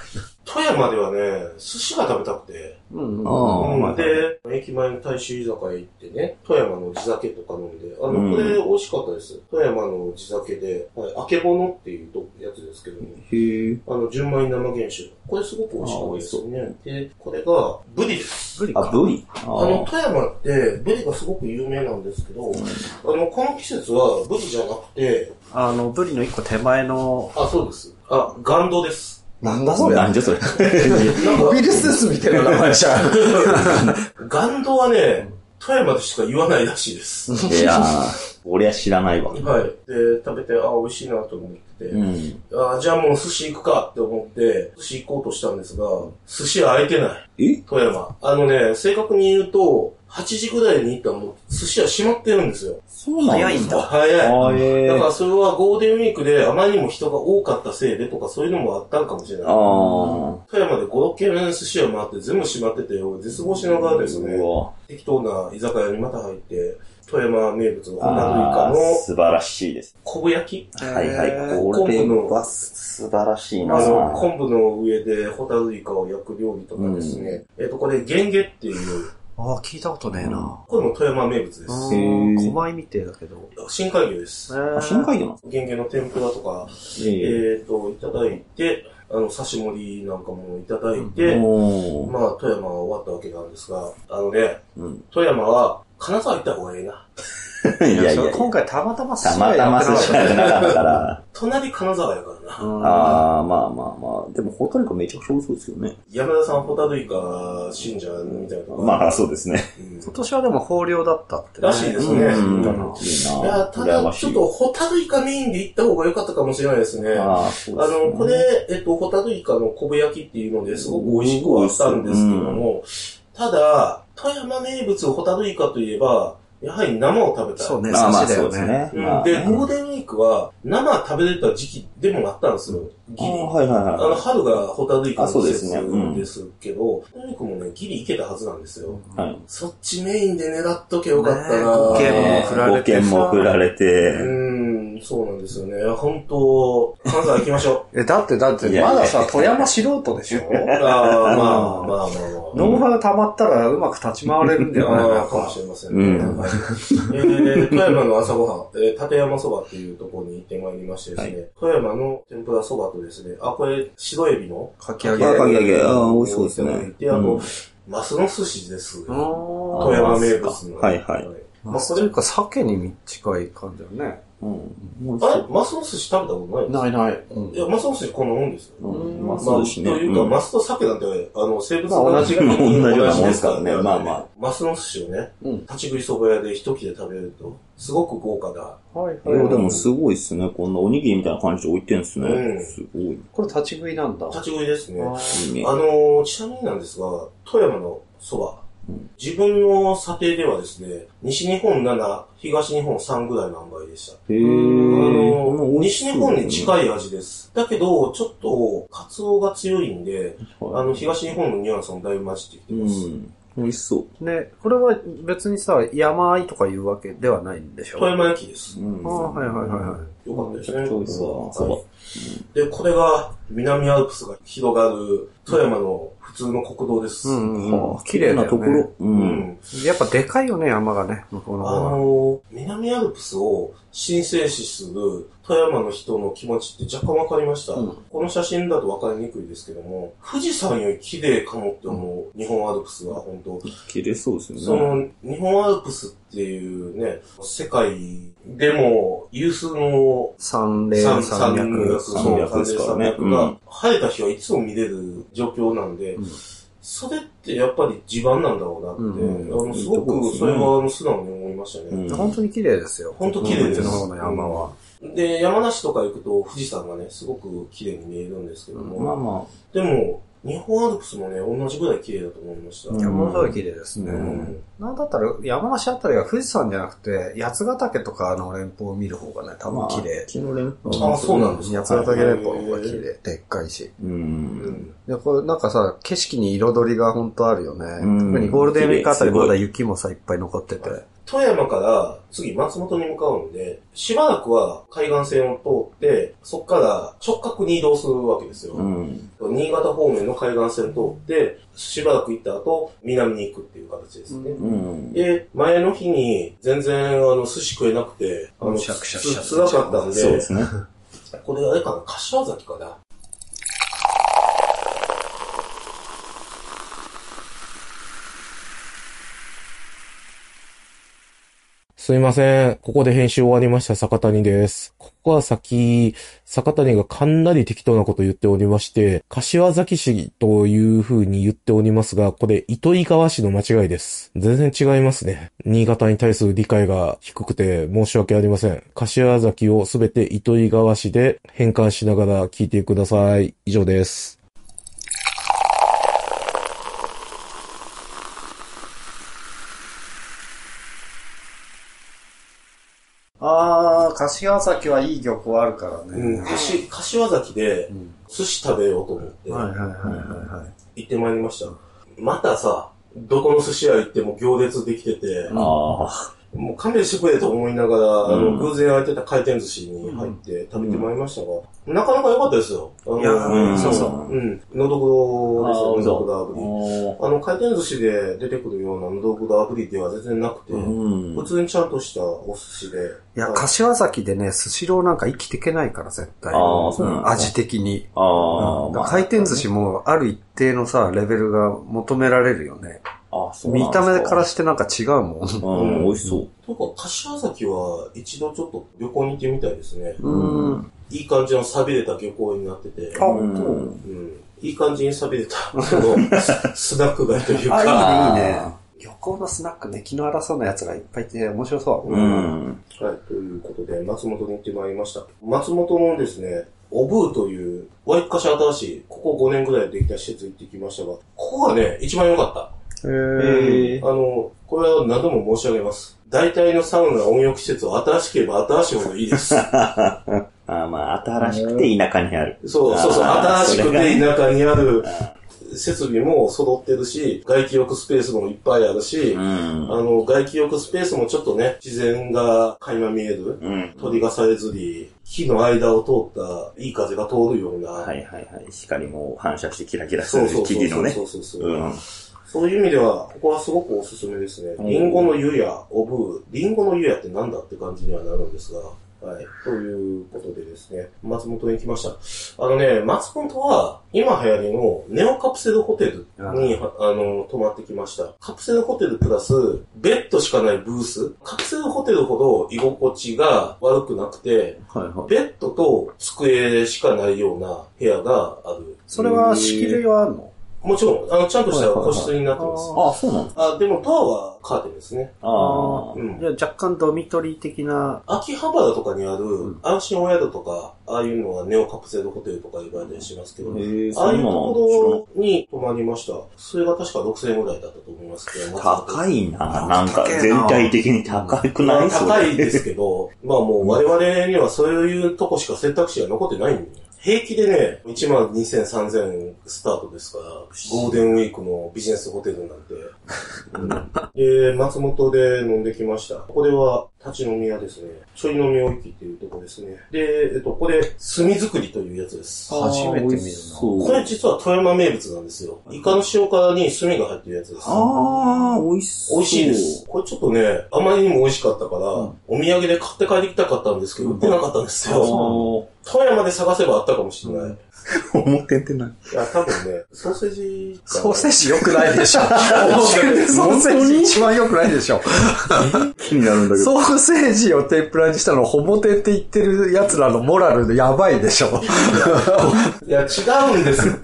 富山ではね、寿司が食べたくて。で、駅前の大衆居酒屋行ってね、富山の地酒とか飲んで、これ美味しかったです。富山の地酒で、あけぼのっていうやつですけども、純米生原酒。これすごく美味しかったですよね。で、これが、ブリです。 ブリか。ブリ富山って、ブリがすごく有名なんですけど、この季節はブリじゃなくて、 ブリの一個手前の、 そうです。ガンドです。 なんだそれ。 なんじゃそれ。 ウイルスですみたいな名前じゃん。 ガンドはね、富山でしか言わないらしいです。 いやー、俺は知らないわ。 はい。で、食べて、美味しいなと思ってて、じゃあもう寿司行くかって思って、寿司行こうとしたんですが、寿司は開いてない。富山。正確に言うと、8時ぐらいに行ったらもう寿司は閉まってるんですよ。 そうなん早いんだ。 早い。だからそれはゴールデンウィークであまりにも人が多かったせいでとかそういうのもあったんかもしれない。富山で5、6軒目の寿司屋回って全部閉まってて、絶望しながらですね、適当な居酒屋にまた入って、富山名物のホタルイカの素晴らしいです。 昆布焼き。 はいはい。これは素晴らしいな。 昆布の上でホタルイカを焼く料理とかですね。これゲンゲっていう。 聞いたことねえな。 これも富山名物です。 小米みてえだけど。 深海魚です。 深海魚なの？ ゲンゲの天ぷらとか、いただいて、刺し盛りなんかもいただいて、富山は終わったわけなんですが、富山は金沢行った方がいいな。 いや今回たまたま寿司屋やってなかったから。 隣金沢やからな。 まあ。でもホタルイカめちゃくちゃ美味しそうですよね。 山田さんホタルイカ信者みたいなとこ。 まあそうですね。 今年はでも豊漁だったって。 らしいですね。いや、ただちょっとホタルイカメインで行った方が良かったかもしれないですね。これ、ホタルイカの昆布焼きっていうのですごく美味しくはあったんですけども、ただ、富山名物ホタルイカといえば、やはり生を食べたい。 そうね、寿司だよね。 で、ゴールデンウィークは生食べれた時期でもあったんですよ。ギリ。春がホタルイカの季節ですけど、ゴールデンウィークもね、ギリ行けたはずなんですよ。そっちメインで狙っとけよかったな。 5 件も振られて。 そうなんですよね。本当金沢行きましょう。だってまださ、富山素人でしょ？ まあ。 ノウハウ溜まったらうまく立ち回れるんじゃないかもしれませんね。富山の朝ごはん、立山そばっていうところに行ってまいりましてですね、富山の天ぷらそばとですね、これ白エビのかき揚げ。 美味しそうですね。 で、マスの寿司です。富山名物の。 はい。 それか鮭に近い感じだよね。 マスの寿司食べたことないですない。 いや、マスの寿司こんなもんですよ。 マス寿司ね。 というか、マスと鮭なんて、生物が同じですからね。 マスの寿司をね、立ち食いそば屋で一切れ食べると、すごく豪華だ。 でもすごいっすね。こんなおにぎりみたいな感じで置いてんすね。すごい。 これ立ち食いなんだ。 立ち食いですね。ちなみになんですが、富山のそば。自分の査定ではですね、西日本7、東日本3ぐらいの塩梅でした。西日本に近い味です。だけど、ちょっと、カツオが強いんで、東日本のニュアンスもだいぶ混じってきてます。 美味しそう。 ね、これは別にさ、山あいとかいうわけではないんでしょ？ 富山焼きです。 はい。 よかったですね。 そうで、これが南アルプスが広がる富山の普通の国道です。 綺麗なところ。 うん。 やっぱでかいよね、山がね、向こうの方は。 南アルプスを神聖視する富山の人の気持ちって若干わかりました。この写真だとわかりにくいですけども、富士山より綺麗かもって思う、日本アルプスは本当。 綺麗そうですよね。 その、日本アルプスっていうね、世界でも有数の山脈ですからね。 が、晴れた日はいつも見れる状況なんで、それってやっぱり地盤なんだろうなって、すごくそれは素直に思いましたね。 本当に綺麗ですよ。 本当綺麗です。 うちの方の山は。 で、山梨とか行くと富士山がね、すごく綺麗に見えるんですけども、でも、日本アルプスもね、同じぐらい綺麗だと思いました。 山の方が綺麗ですね。なんだったら、山梨あたりが富士山じゃなくて、八ヶ岳とかの連峰を見る方がね、多分綺麗。 そうなんですか。 八ヶ岳連峰の方が綺麗。でっかいし。で、これなんかさ、景色に彩りが本当あるよね。特にゴールデンウィークあたりまだ雪もさ、いっぱい残ってて。 富山から次松本に向かうんで、しばらくは海岸線を通って、そこから直角に移動するわけですよ。新潟方面の海岸線を通って、しばらく行った後、南に行くっていう形ですね。で、前の日に全然寿司食えなくて、辛かったんで、 そうですね。 これあれかな、柏崎かな。すいません。ここで編集終わりました。坂谷です。ここは先、坂谷がかなり適当なこと言っておりまして、柏崎市という風に言っておりますが、これ糸魚川市の間違いです。全然違いますね。新潟に対する理解が低くて申し訳ありません。柏崎をすべて糸魚川市で変換しながら聞いてください。以上です。 柏崎はいい漁港あるからね。 柏崎で寿司食べようと思って、行ってまいりました。またさ、どこの寿司屋行っても行列できてて、もう勘弁してくれと思いながら、偶然空いてた回転寿司に入って食べてまいりましたが、なかなか良かったですよ。 そうそう。 のどぐろですよ、のどぐろ炙り。回転寿司で出てくるようなのどぐろ炙りでは全然なくて、普通にちゃんとしたお寿司で。 いや、柏崎でね、スシローなんか生きていけないから絶対。味的に。回転寿司もある一定のさ、レベルが求められるよね。見た目からしてなんか違うもん。 美味しそう。 とか、柏崎は一度ちょっと旅行に行ってみたいですね。いい感じの錆びれた漁港になってて。いい感じに錆びれた、スナック街というか。 いいね。漁港のスナックね、気の荒そうな奴がいっぱいいて面白そう。 はい、ということで、松本に行ってまいりました。松本のですね、オブーという、割かし新しい、ここ5年ぐらいでできた施設行ってきましたが、ここがね、一番良かった。これは何度も申し上げます。大体のサウナ温浴施設は新しければ新しい方がいいです。 新しくて田舎にある。 そう、新しくて田舎にある設備も揃ってるし、外気浴スペースもいっぱいあるし、外気浴スペースもちょっとね、自然が垣間見える、鳥がさえずり、木の間を通ったいい風が通るような。 光も反射してキラキラする木々のね。 そういう意味では、ここはすごくおすすめですね。リンゴの湯屋、オブー。リンゴの湯屋ってなんだって感じにはなるんですが、はい。ということでですね、松本に来ました。松本は、今流行りのネオカプセルホテルに、泊まってきました。カプセルホテルプラス、ベッドしかないブース。カプセルホテルほど居心地が悪くなくて、ベッドと机しかないような部屋がある。 それは仕切りはあるの？ もちろん、ちゃんとした個室になってます。 そうなんだ。 でもドアはカーテンですね。 じゃあ若干ドミトリー的な。 秋葉原とかにある安心お宿とか、ああいうのはネオカプセルホテルとか言われたりしますけど、ああいうところに泊まりました。それが確か6000円ぐらいだったと思いますけど。 高いな。なんか全体的に高くない？ 高いですけど、もう我々にはそういうとこしか選択肢が残ってないんで。平気でね、12,000、3000スタートですから、ゴールデンウィークのビジネスホテルなんて。松本で飲んできました。これは立ち飲み屋ですね。ちょい飲みおいきっていうところですね。で、これ、炭作りというやつです。 初めて見るな。 これ実は富山名物なんですよ。イカの塩辛に炭が入ってるやつです。 美味しそう。 美味しいです。これちょっとね、あまりにも美味しかったから、お土産で買って帰ってきたかったんですけど、売ってなかったんですよ。富山で探せばあったかもしれない。 表ってない。 いや、多分ね、ソーセージ。 ソーセージ良くないでしょ。ソーセージ一番良くないでしょ。 気になるんだけど。 ソーセージを天ぷらにしたのホモ天って言ってる奴らのモラルでやばいでしょ。 いや、違うんですって。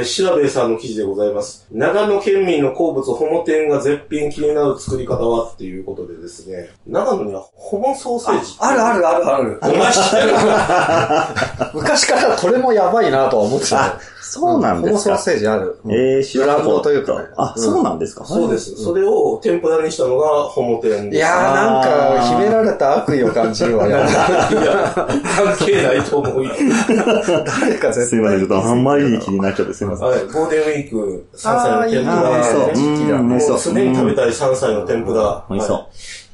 調べさんの記事でございます。長野県民の好物ホモ天が絶品気になる作り方はっていうことでですね。長野にはホモソーセージ。 ある。 お前知ってる昔からこれもやばいなとは思ってた。 そうなんですか。 ホモソーセージある。 知らんというかね。 そうなんですか。 そうです。それを天ぷらにしたのがホモ天です。 いやーなんか秘められた悪意を感じるわよ。いや、関係ないと思う。 誰か絶対。 すいません、ちょっとあんまり気になっちゃってすいません。 はい、ゴールデンウィーク、山菜の天ぷら。 もうすでに食べたい山菜の天ぷら。 美味しそう。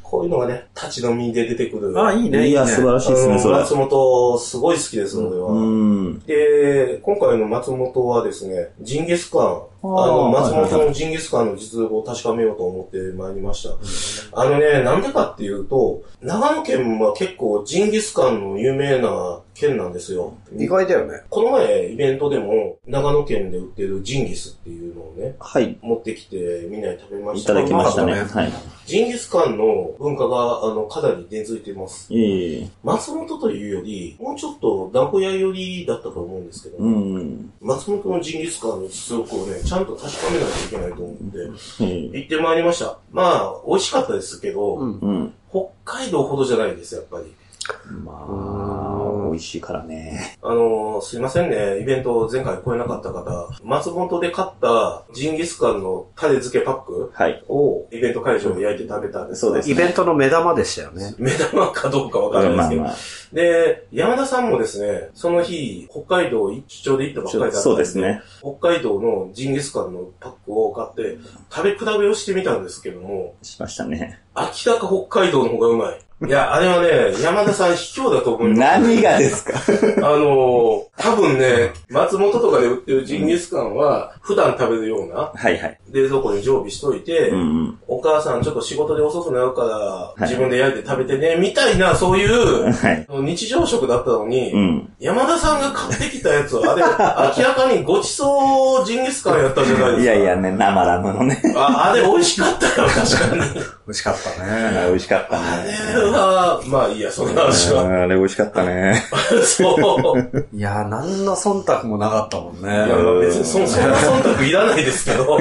こういうのがね、立ち飲みで出てくる。 あ、いいね、 いや、素晴らしいですね、それ。 松本、すごい好きです、俺は。で、今回の松本はですね、ジンギスカン。松本のジンギスカンの実力を確かめようと思って参りました。なんでかっていうと、長野県は結構ジンギスカンの有名な県なんですよ。 意外だよね。 この前イベントでも長野県で売ってるジンギスっていうのをね、 はい。 持ってきてみんなに食べました。 いただきましたね。はい。 ジンギスカンの文化がかなり根付いています。松本というより、もうちょっと名古屋寄りだったと思うんですけど、松本のジンギスカンの実力をね、ちゃんと確かめないといけないと思って、行ってまいりました。まあ、美味しかったですけど、北海道ほどじゃないです、やっぱり。 まあ、美味しいからね。 すいませんね、イベント前回来れなかった方、松本で買ったジンギスカンのタレ漬けパックをイベント会場で焼いて食べたんです。 そうです、ね。イベントの目玉でしたよね。 目玉かどうかわからないですけど。で、山田さんもですね、その日、北海道出張で行ったばっかりだったんで、 そうですね。 北海道のジンギスカンのパックを買って、食べ比べをしてみたんですけども、 しましたね。 明らか北海道の方がうまい。いや、あれはね、山田さん卑怯だと思います。 何がですか多分ね、松本とかで売ってるジンギスカンは、普段食べるような、冷蔵庫に常備しといて、お母さんちょっと仕事で遅くなるから、自分で焼いて食べてね、みたいな、そういう、日常食だったのに、山田さんが買ってきたやつは、あれ、明らかにごちそうジンギスカンやったじゃないですか。 いやいやね、生ラムのね。 あれ美味しかったよ、確かに。 美味しかったね。 美味しかったね。 あれは、まあいいや、その話は。 あれ美味しかったね。 そう。 いやー、何の忖度もなかったもんね。 いや、別にそんな忖度いらないですけど。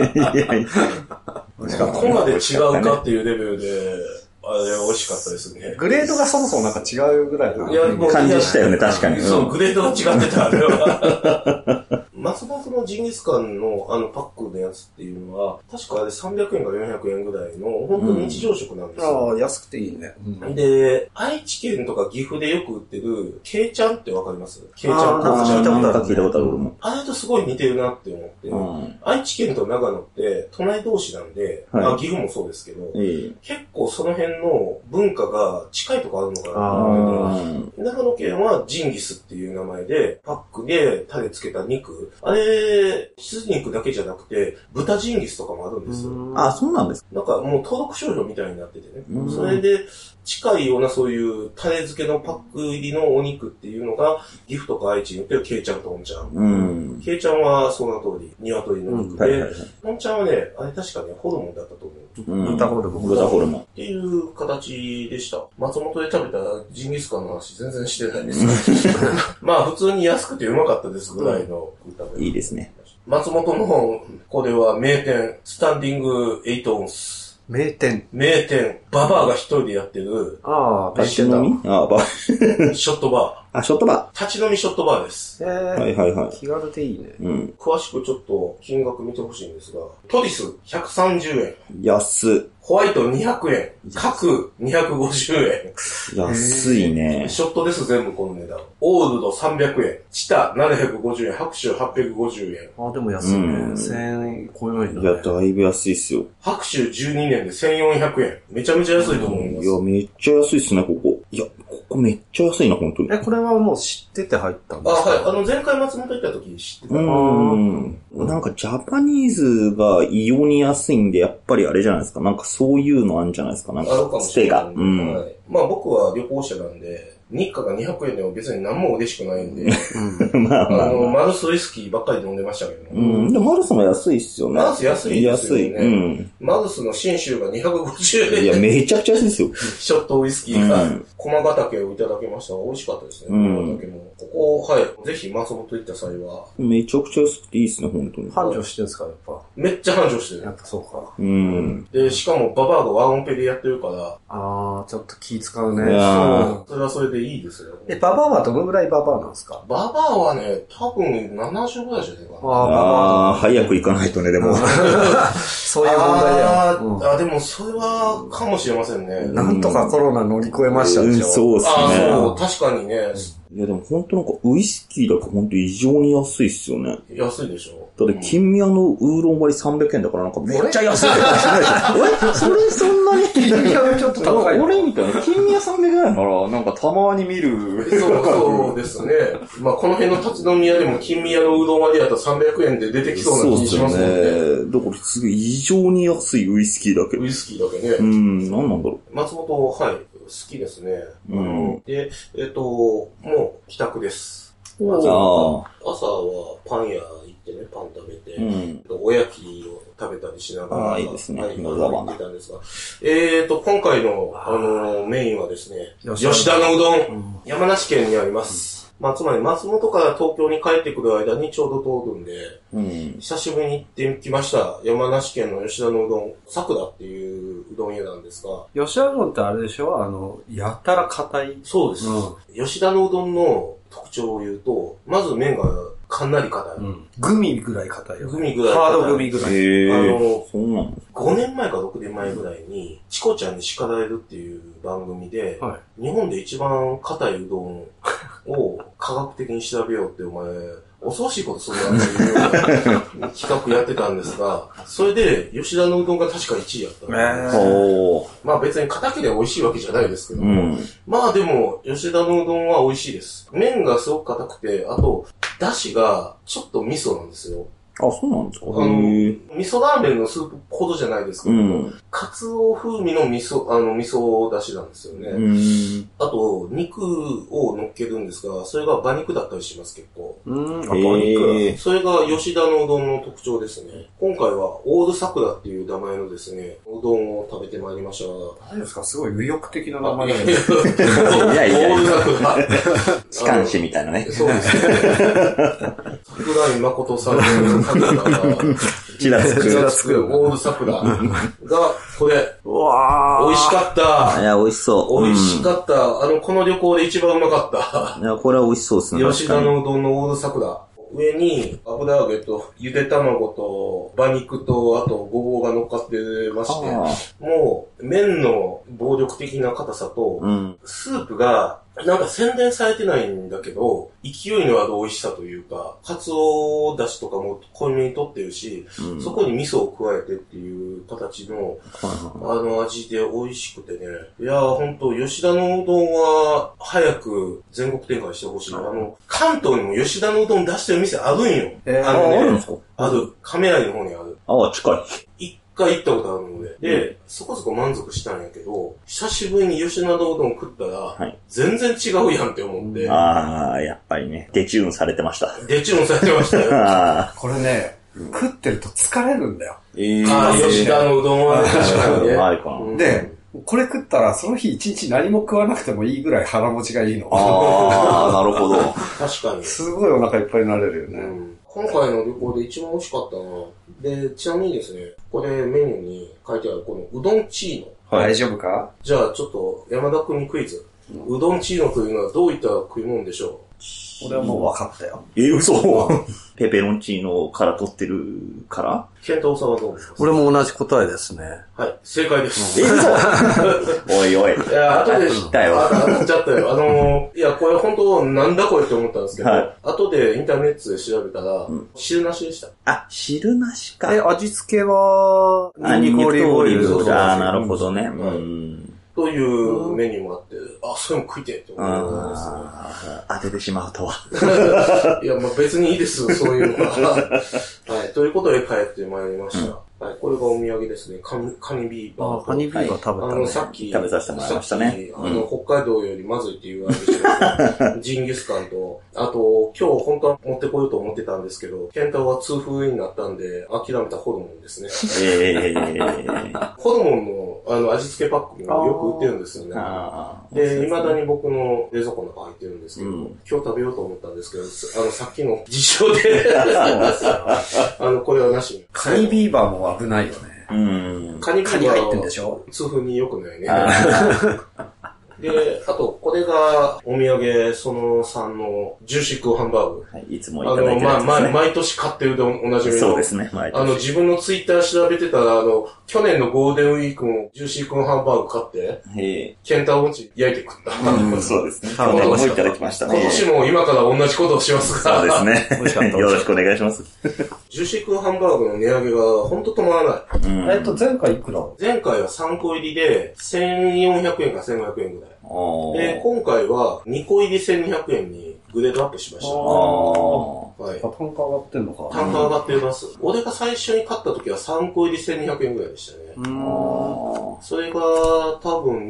ここまで違うかっていうレベルで、あれ美味しかったですね。 グレードがそもそもなんか違うぐらいの感じしたよね、確かに。 そう、グレードが違ってた、あれは。松本のジンギスカンのパックのやつっていうのは、確かあれ300円か400円ぐらいの、本当に日常食なんですよ。 ああ、安くていいね。 で、愛知県とか岐阜でよく売ってる、ケイちゃんってわかります？ケイちゃん。 聞いたことある。聞いたことある。 あれとすごい似てるなって思って、愛知県と長野って隣同士なんで、岐阜もそうですけど、結構その辺の文化が近いとこあるのかなと思って、長野県はジンギスっていう名前で、パックでタレつけた肉、あれ、羊肉だけじゃなくて、豚ジンギスとかもあるんですよ。 あ、そうなんですか。 なんかもう登録商標みたいになっててね。それで、近いようなそういうタレ漬けのパック入りのお肉っていうのが、岐阜とか愛知に売ってるケイちゃんとオンちゃん。ケイちゃんはその通り、鶏の肉で、オンちゃんはね、あれ確かね、ホルモンだったと思う。 豚ホルモン。 っていう形でした。松本で食べたジンギスカンの話全然してないですまあ普通に安くてうまかったですぐらいの歌で。 いいですね。 松本のこれは名店、スタンディング8オンス。 名店。 ババアが一人でやってる。 立ち飲みショットバー。 ショットバー。立ち飲みショットバーです。 気軽でいいね。 詳しくちょっと金額見てほしいんですが、トリス130円。 安。 ホワイト200円。各250 円。安いね。 ショットです全部この値段。オールド300円。チタ750円。白州850円。 あ、でも安いね。1000円超えないんだね。 いや、だいぶ安いっすよ。 白州12年で1400円。めちゃめちゃ安いと思います。 いや、めっちゃ安いっすね、ここ。いや、ここめっちゃ安いな、本当に。 これはもう知ってて入ったんですか？ はい。前回松本行った時知ってた。 なんかジャパニーズが異様に安いんで、やっぱりあれじゃないですか。なんかそういうのあるんじゃないですか。なんか、ステが。 まあ僕は旅行者なんで、日課が200円でも別に何も嬉しくないんで、マルスウイスキーばっかり飲んでましたけどね。 でもマルスも安いっすよね。 マルス安いですよね。マルスの新州が250円。 いや、めちゃくちゃ安いですよ。 ショットウイスキーが、駒ヶ岳をいただきましたが、美味しかったですね。駒ヶ岳も。ここ、ぜひ松本行った際は。 めちゃくちゃ安くていいっすね、本当に。 繁盛してるんですか、やっぱ。 めっちゃ繁盛してる。 やっぱそうか。 で、しかもババアがワンオペでやってるから。 ちょっと気使うね。 それはそれでいいですよ。 ババアはどのぐらいババアなんですか？ ババアはね、多分70ぐらいじゃねえかな。早く行かないとね、でも。 そういう問題だよ。 でもそれはかもしれませんね。 なんとかコロナ乗り越えましたでしょ。 そうっすね。 確かにね。 いやでも本当なんかウイスキーだけ本当異常に安いっすよね。 安いでしょ。 だって金宮のウーロン割り300円だからなんかめっちゃ安いって感じしないでしょ。それそんなに金宮はちょっと高い。 俺みたいな金宮300円だからなんかたまに見る。 そうですね。まあこの辺の立ち飲み屋でも金宮のうどん割りだと300円で出てきそうな気しますもんね。 そうですよね。だからすごい異常に安いウイスキーだけ。 ウイスキーだけね。 何なんだろう。 松本、はい、好きですね。で、もう帰宅です。朝はパン屋行ってね、パン食べて、おやきを食べたりしながら、 いいですね。 はい、歩いてたんですが、今回の、メインはですね、吉田のうどん、山梨県にあります。まあ、つまり松本から東京に帰ってくる間にちょうど通るんで、久しぶりに行ってきました。山梨県の吉田のうどん、桜っていううどん屋なんですが。 吉田うどんってあれでしょ？やたら硬い。 そうです。吉田のうどんの特徴を言うと、まず麺がかなり硬い。 グミぐらい硬いよ。 グミぐらい硬い。 ハードグミぐらい。 そうなの 5年前か6年前ぐらいに、チコちゃんに叱られるっていう番組で、日本で一番硬いうどんを科学的に調べようってお前、恐ろしいことするなっていう企画やってたんですが、それで吉田のうどんが確か1位やったんです。まあ別に硬ければ美味しいわけじゃないですけども、まあでも吉田のうどんは美味しいです。麺がすごく硬くて、あと、だしがちょっと味噌なんですよ。 あ、そうなんですか。 味噌ラーメンのスープほどじゃないですけども、カツオ風味の味噌だしなんですよね。あと、肉を乗っけるんですが、それが馬肉だったりします、結構。 馬肉。 それが吉田のうどんの特徴ですね。今回は、オール桜っていう名前のですね、うどんを食べてまいりました。 大丈夫ですか？すごい右翼的な名前だね。 いやいやいや。 オール桜。 機関士みたいなね。 そうですね。桜井誠さんの桜が、 ちらつく。 オール桜が、これ、 うわ美味しかった。 いや、美味しそう。 美味しかった。この旅行で一番うまかった。 いや、これは美味しそうですね。 吉田のうどんのオール桜。上に油揚げとゆで卵と馬肉とあとごぼうが乗っかってまして、もう麺の暴力的な硬さと、スープがなんか洗練されてないんだけど、勢いのある美味しさというか、カツオだしとかも濃いめに取ってるし、そこに味噌を加えてっていう形の、味で美味しくてね。いやーほんと、吉田のうどんは早く全国展開してほしい。関東にも吉田のうどん出してる店あるんよ。 あるんですか？ ある。亀有の方にある。 ああ、近い。 一回行ったことあるので。で、そこそこ満足したんやけど、久しぶりに吉田のうどん食ったら、全然違うやんって思って。 ああ、やっぱりね。デチューンされてました。 デチューンされてましたよ。 これね、食ってると疲れるんだよ。 吉田のうどんは確かにね。 あるかな。 で、これ食ったらその日一日何も食わなくてもいいぐらい腹持ちがいいの。 ああ、なるほど。 確かに。 すごいお腹いっぱいになれるよね。 今回の旅行で一番美味しかったな。で、ちなみにですね、ここでメニューに書いてあるこのうどんチーノ。 大丈夫か？ じゃあちょっと山田くんにクイズ。うどんチーノというのはどういった食い物でしょう？ 俺はもう分かったよ。 嘘ペペロンチーノから取ってるからケンタオさんはどうですか？ 俺も同じ答えですね。 はい、正解です。 嘘おいおい。 いや、後で知ったよ。当たっちゃったよ。いや、これ本当なんだこれって思ったんですけど、後でインターネットで調べたら、汁なしでした。 あ、汁なしか。 味付けは、 ニンニクとオリーブ。ああ、なるほどね。 というメニューもあって、それも食いてって思いますね。 当ててしまうとは。 いや、まあ別にいいです、そういうのは。はい、ということで帰ってまいりました。はい、これがお土産ですね。カニビーバー。 カニビーバー食べたね。 さっき、 食べさせてもらいましたね。 北海道よりまずいって言われてるジンギスカンと、あと、今日本当は持ってこようと思ってたんですけど、ケンタは痛風になったんで、諦めたホルモンですね。ホルモンの味付けパックもよく売ってるんですよね。で、未だに僕の冷蔵庫の中入ってるんですけど、今日食べようと思ったんですけど、さっきの事情で、これはなしに。 カニビーバーも危ないよね。 カニ入ってんでしょ？ 痛風に良くないね。 で、あと、これがお土産その3のジューシックハンバーグ。 はい、いつもいただいてるやつですね。 毎年買ってるでおなじみの。 そうですね、毎年。 自分のツイッター調べてたら、去年のゴールデンウィークもジューシックハンバーグ買って、ケンタウォンチ焼いて食った。 そうですね。去年もいただきましたね。 今年も今から同じことをしますが。 そうですね。よろしくお願いします。 ジューシックハンバーグの値上げがほんと止まらない。 前回いくら？ 前回は3個入りで1400円か1500円ぐらい。で、今回は2個入り1200円にグレードアップしました。 はい。単価上がってんのか。 単価上がってます。俺が最初に買った時は3個入り1200円ぐらいでしたね。それが多分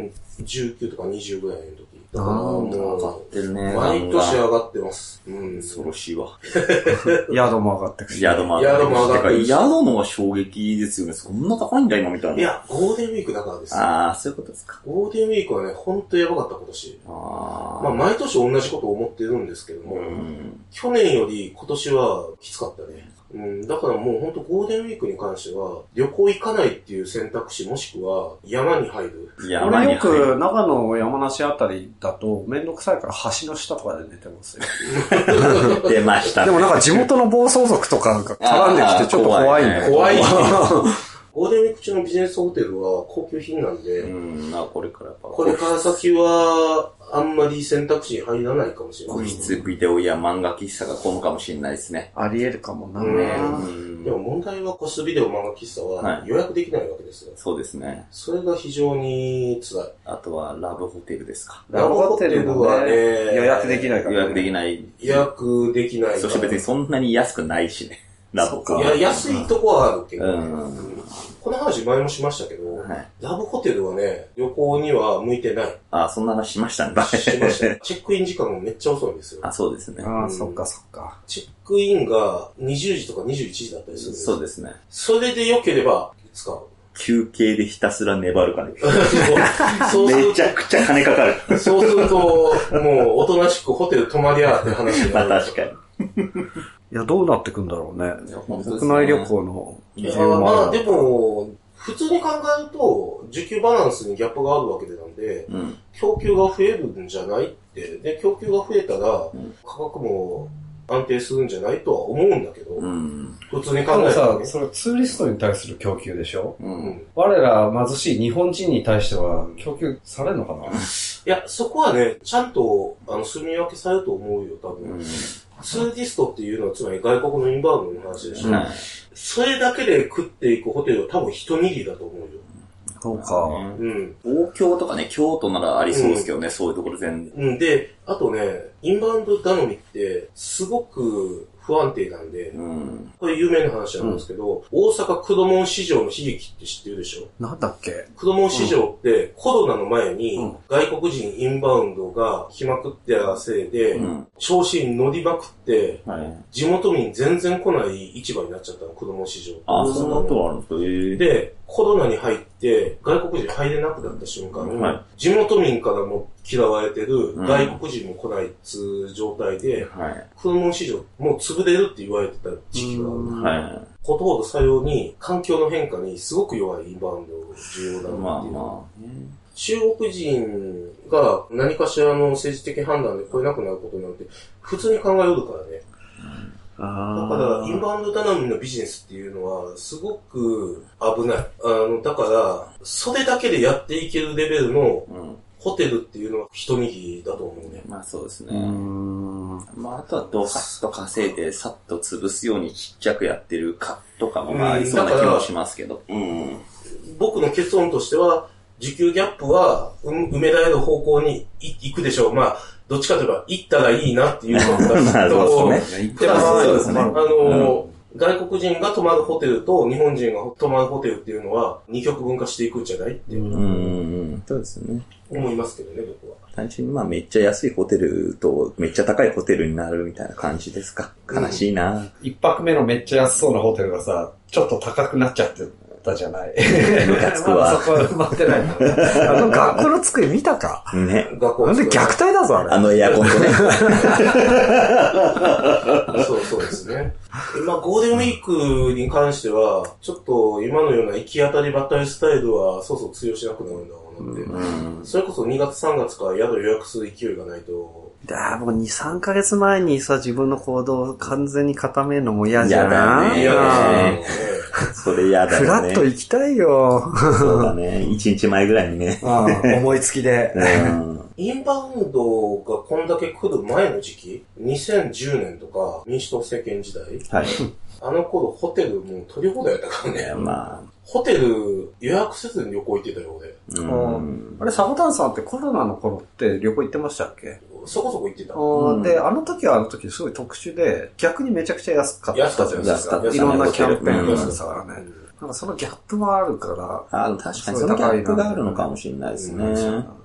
2019とか20ぐらいの時。だからもう上がってるね。 毎年上がってます。 恐ろしいわ。 宿も上がってくし。 宿も上がってくし。宿のは衝撃ですよね。そんな高いんだ今みたいな。 いや、ゴールデンウィークだからですよ。 ああ、そういうことですか。 ゴールデンウィークはね、ほんとやばかった今年。まあ毎年同じことを思ってるんですけども、去年より今年はきつかったね。だからもうほんとゴールデンウィークに関しては、旅行行かないっていう選択肢もしくは山に入る。 俺よく長野山梨あたりだとめんどくさいから橋の下とかで寝てますよ。 出ましたね。 でもなんか地元の暴走族とかが絡んできてちょっと怖いんだよ。 怖い。ゴールデンウィーク中のビジネスホテルは高級品なんで、 これから先はあんまり選択肢に入らないかもしれない。 個室ビデオや漫画喫茶が混むかもしれないですね。 あり得るかもな。 でも問題は個室ビデオ漫画喫茶は予約できないわけですよ。 そうですね。 それが非常に辛い。 あとはラブホテルですか。 ラブホテルはね、予約できないから。 予約できない。 予約できない。 そして別にそんなに安くないしね。 ラブホテル。いや、安いとこはあるけど。この話前もしましたけど、ラブホテルはね、旅行には向いてない。 あ、そんな話しましたね。 しました。チェックイン時間もめっちゃ遅いんですよ。 あ、そうですね。 そっかそっか。 チェックインが20時とか21時だったりするんです。 そうですね。 それで良ければ使う。 休憩でひたすら粘るかね。めちゃくちゃ金かかる。 そうすると、もうおとなしくホテル泊まりやって話になる。 まあ確かに。 いや、どうなってくんだろうね。国内旅行の。 まあでも、普通に考えると、需給バランスにギャップがあるわけでなんで、供給が増えるんじゃないって。で、供給が増えたら、価格も安定するんじゃないとは思うんだけど、普通に考えたら、ね。 それツーリストに対する供給でしょ？我ら貧しい日本人に対しては供給されるのかな？いや、そこはね、ちゃんと、住み分けされると思うよ、多分。ツーリストっていうのは、つまり外国のインバウンドの話でしょ。それだけで食っていくホテルは多分一握りだと思うよ。 そうか。 東京とかね、京都ならありそうですけどね、そういうところ全然。で、あとね、インバウンド頼みって、すごく不安定なんで、これ有名な話なんですけど、大阪黒門市場の悲劇って知ってるでしょ？ なんだっけ？ 黒門市場ってコロナの前に外国人インバウンドが来まくってたせいで、調子に乗りまくって、地元民全然来ない市場になっちゃったの、黒門市場。 あ、そんなことあるんですか？ で、コロナに入って外国人入れなくなった瞬間、地元民からも嫌われてる外国人も来ないっつう状態で、黒門市場もう潰れるって言われてた時期がある。ことほどさように環境の変化にすごく弱いインバウンド重要だなっていう。中国人が何かしらの政治的判断で来れなくなることなんて普通に考えうるからね。だから、インバウンド頼みのビジネスっていうのは、すごく危ない。だから、それだけでやっていけるレベルの、ホテルっていうのは一握りだと思うね。 まあそうですね。まああとはドカッと稼いでさっと潰すようにちっちゃくやってるかとかもありそうな気もしますけど。 僕の結論としては、需給ギャップは埋められる方向に行くでしょう。まあ、どっちかといえば行ったらいいなっていうのがプラス、外国人が泊まるホテルと日本人が泊まるホテルっていうのは二極分化していくんじゃないってそうですね。 思いますけどね、僕は。 単純にまあめっちゃ安いホテルとめっちゃ高いホテルになるみたいな感じですか。悲しいな。 一泊目のめっちゃ安そうなホテルがさ、ちょっと高くなっちゃってたじゃない。 ムカつくわ。 そこは埋まってない。学校の机見たか？ ね。 なんで虐待だぞ、あれ。 エアコンとね。 そうですね。まあ、ゴールデンウィークに関しては、ちょっと今のような行き当たりばったりスタイルはそうそう通用しなくなるんだろうなって。それこそ2月3月から宿予約する勢いがないと。 もう2、3ヶ月前にさ、自分の行動を完全に固めるのも嫌じゃない？ 嫌だね。それ嫌だよね。 フラッと行きたいよ。 そうだね。1日前ぐらいにね。 思いつきで。 インバウンドがこんだけ来る前の時期、2010年とか民主党政権時代、はい、あの頃ホテルもう取り放題やったからね。まあ、ホテル予約せずに旅行行ってたよ、俺。 あれ、サボタンさんってコロナの頃って旅行行ってましたっけ？ そこそこ行ってた。 で、あの時はあの時すごい特殊で、逆にめちゃくちゃ安かったじゃないですか。いろんなキャンペーンがあるからね。なんかそのギャップもあるから。 確かにそのギャップがあるのかもしれないですね。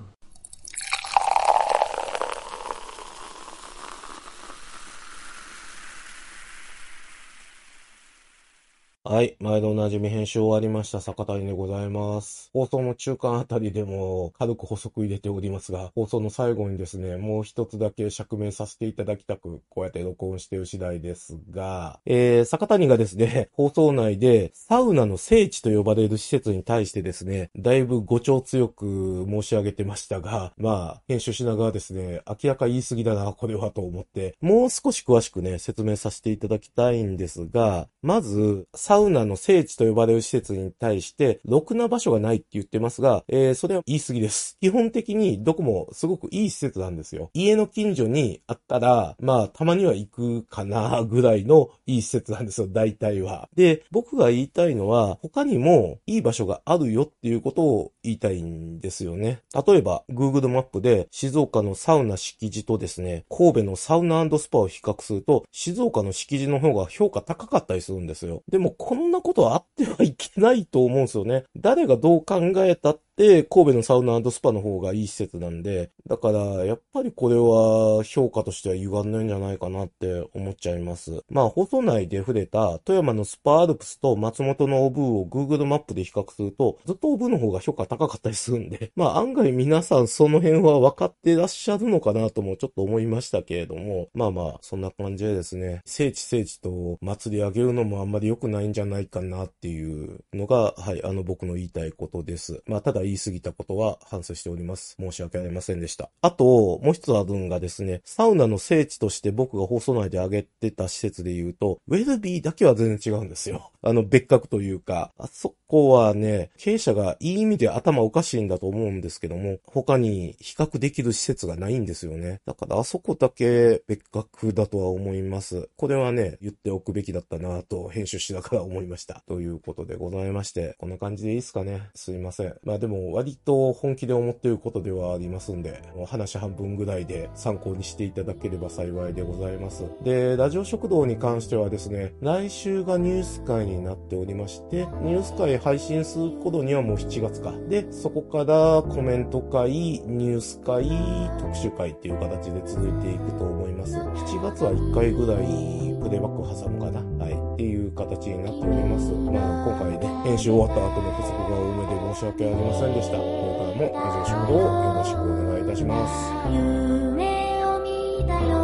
はい。毎度おなじみ編集終わりました。坂谷でございます。放送の中間あたりでも軽く補足入れておりますが、放送の最後にですね、もう一つだけ釈明させていただきたく、こうやって録音している次第ですが、坂谷がですね、放送内でサウナの聖地と呼ばれる施設に対してですね、だいぶ語調強く申し上げてましたが、まあ、編集しながらですね、明らか言い過ぎだな、これはと思って、もう少し詳しくね、説明させていただきたいんですが、まず、サウナの聖地と呼ばれる施設に対して、ろくな場所がないって言ってますが、それは言い過ぎです。基本的にどこもすごくいい施設なんですよ。家の近所にあったら、まあ、たまには行くかな、ぐらいのいい施設なんですよ、大体は。で、僕が言いたいのは、他にもいい場所があるよっていうことを言いたいんですよね。例えば、Google マップで静岡のサウナ敷地とですね、神戸のサウナ&スパを比較すると、静岡の敷地の方が評価高かったりするんですよ。でも、こんなことはあってはいけないと思うんですよね。誰がどう考えたって神戸のサウナ&スパの方がいい施設なんで、だからやっぱりこれは評価としては歪んないんじゃないかなって思っちゃいます。まあ放送内で触れた富山のスパアルプスと松本のオブーを Google マップで比較すると、ずっとオブーの方が評価高かったりするんで、まあ案外皆さんその辺は分かってらっしゃるのかなともちょっと思いましたけれども、まあまあそんな感じでですね、聖地と祭り上げるのもあんまり良くないんじゃないかなっていうのが、はい、僕の言いたいことです。まあただ言い過ぎたことは反省しております。申し訳ありませんでした。あと、もう一つあるんがですね、サウナの聖地として僕が放送内で挙げてた施設で言うと、ウェルビーだけは全然違うんですよ。別格というか、あそこはね、経営者がいい意味で頭おかしいんだと思うんですけども、他に比較できる施設がないんですよね。だからあそこだけ別格だとは思います。これはね、言っておくべきだったなと編集しながら思いました。ということでございまして、こんな感じでいいですかね。すいません。まあでも割と本気で思っていることではありますんで、話半分ぐらいで参考にしていただければ幸いでございます。で、ラジオ食堂に関してはですね、来週がニュース会になっておりまして、ニュース会配信する頃にはもう7月か。で、そこからコメント会、ニュース会、特集会っていう形で続いていくと思います。7月は1回ぐらいプレイバック挟むかな。はい。っていう形になっております。まあ、今回ね、編集終わった後の補足が多めで申し訳ありませんでした。これからもラジオ食堂をよろしくお願いいたします。夢を見たよ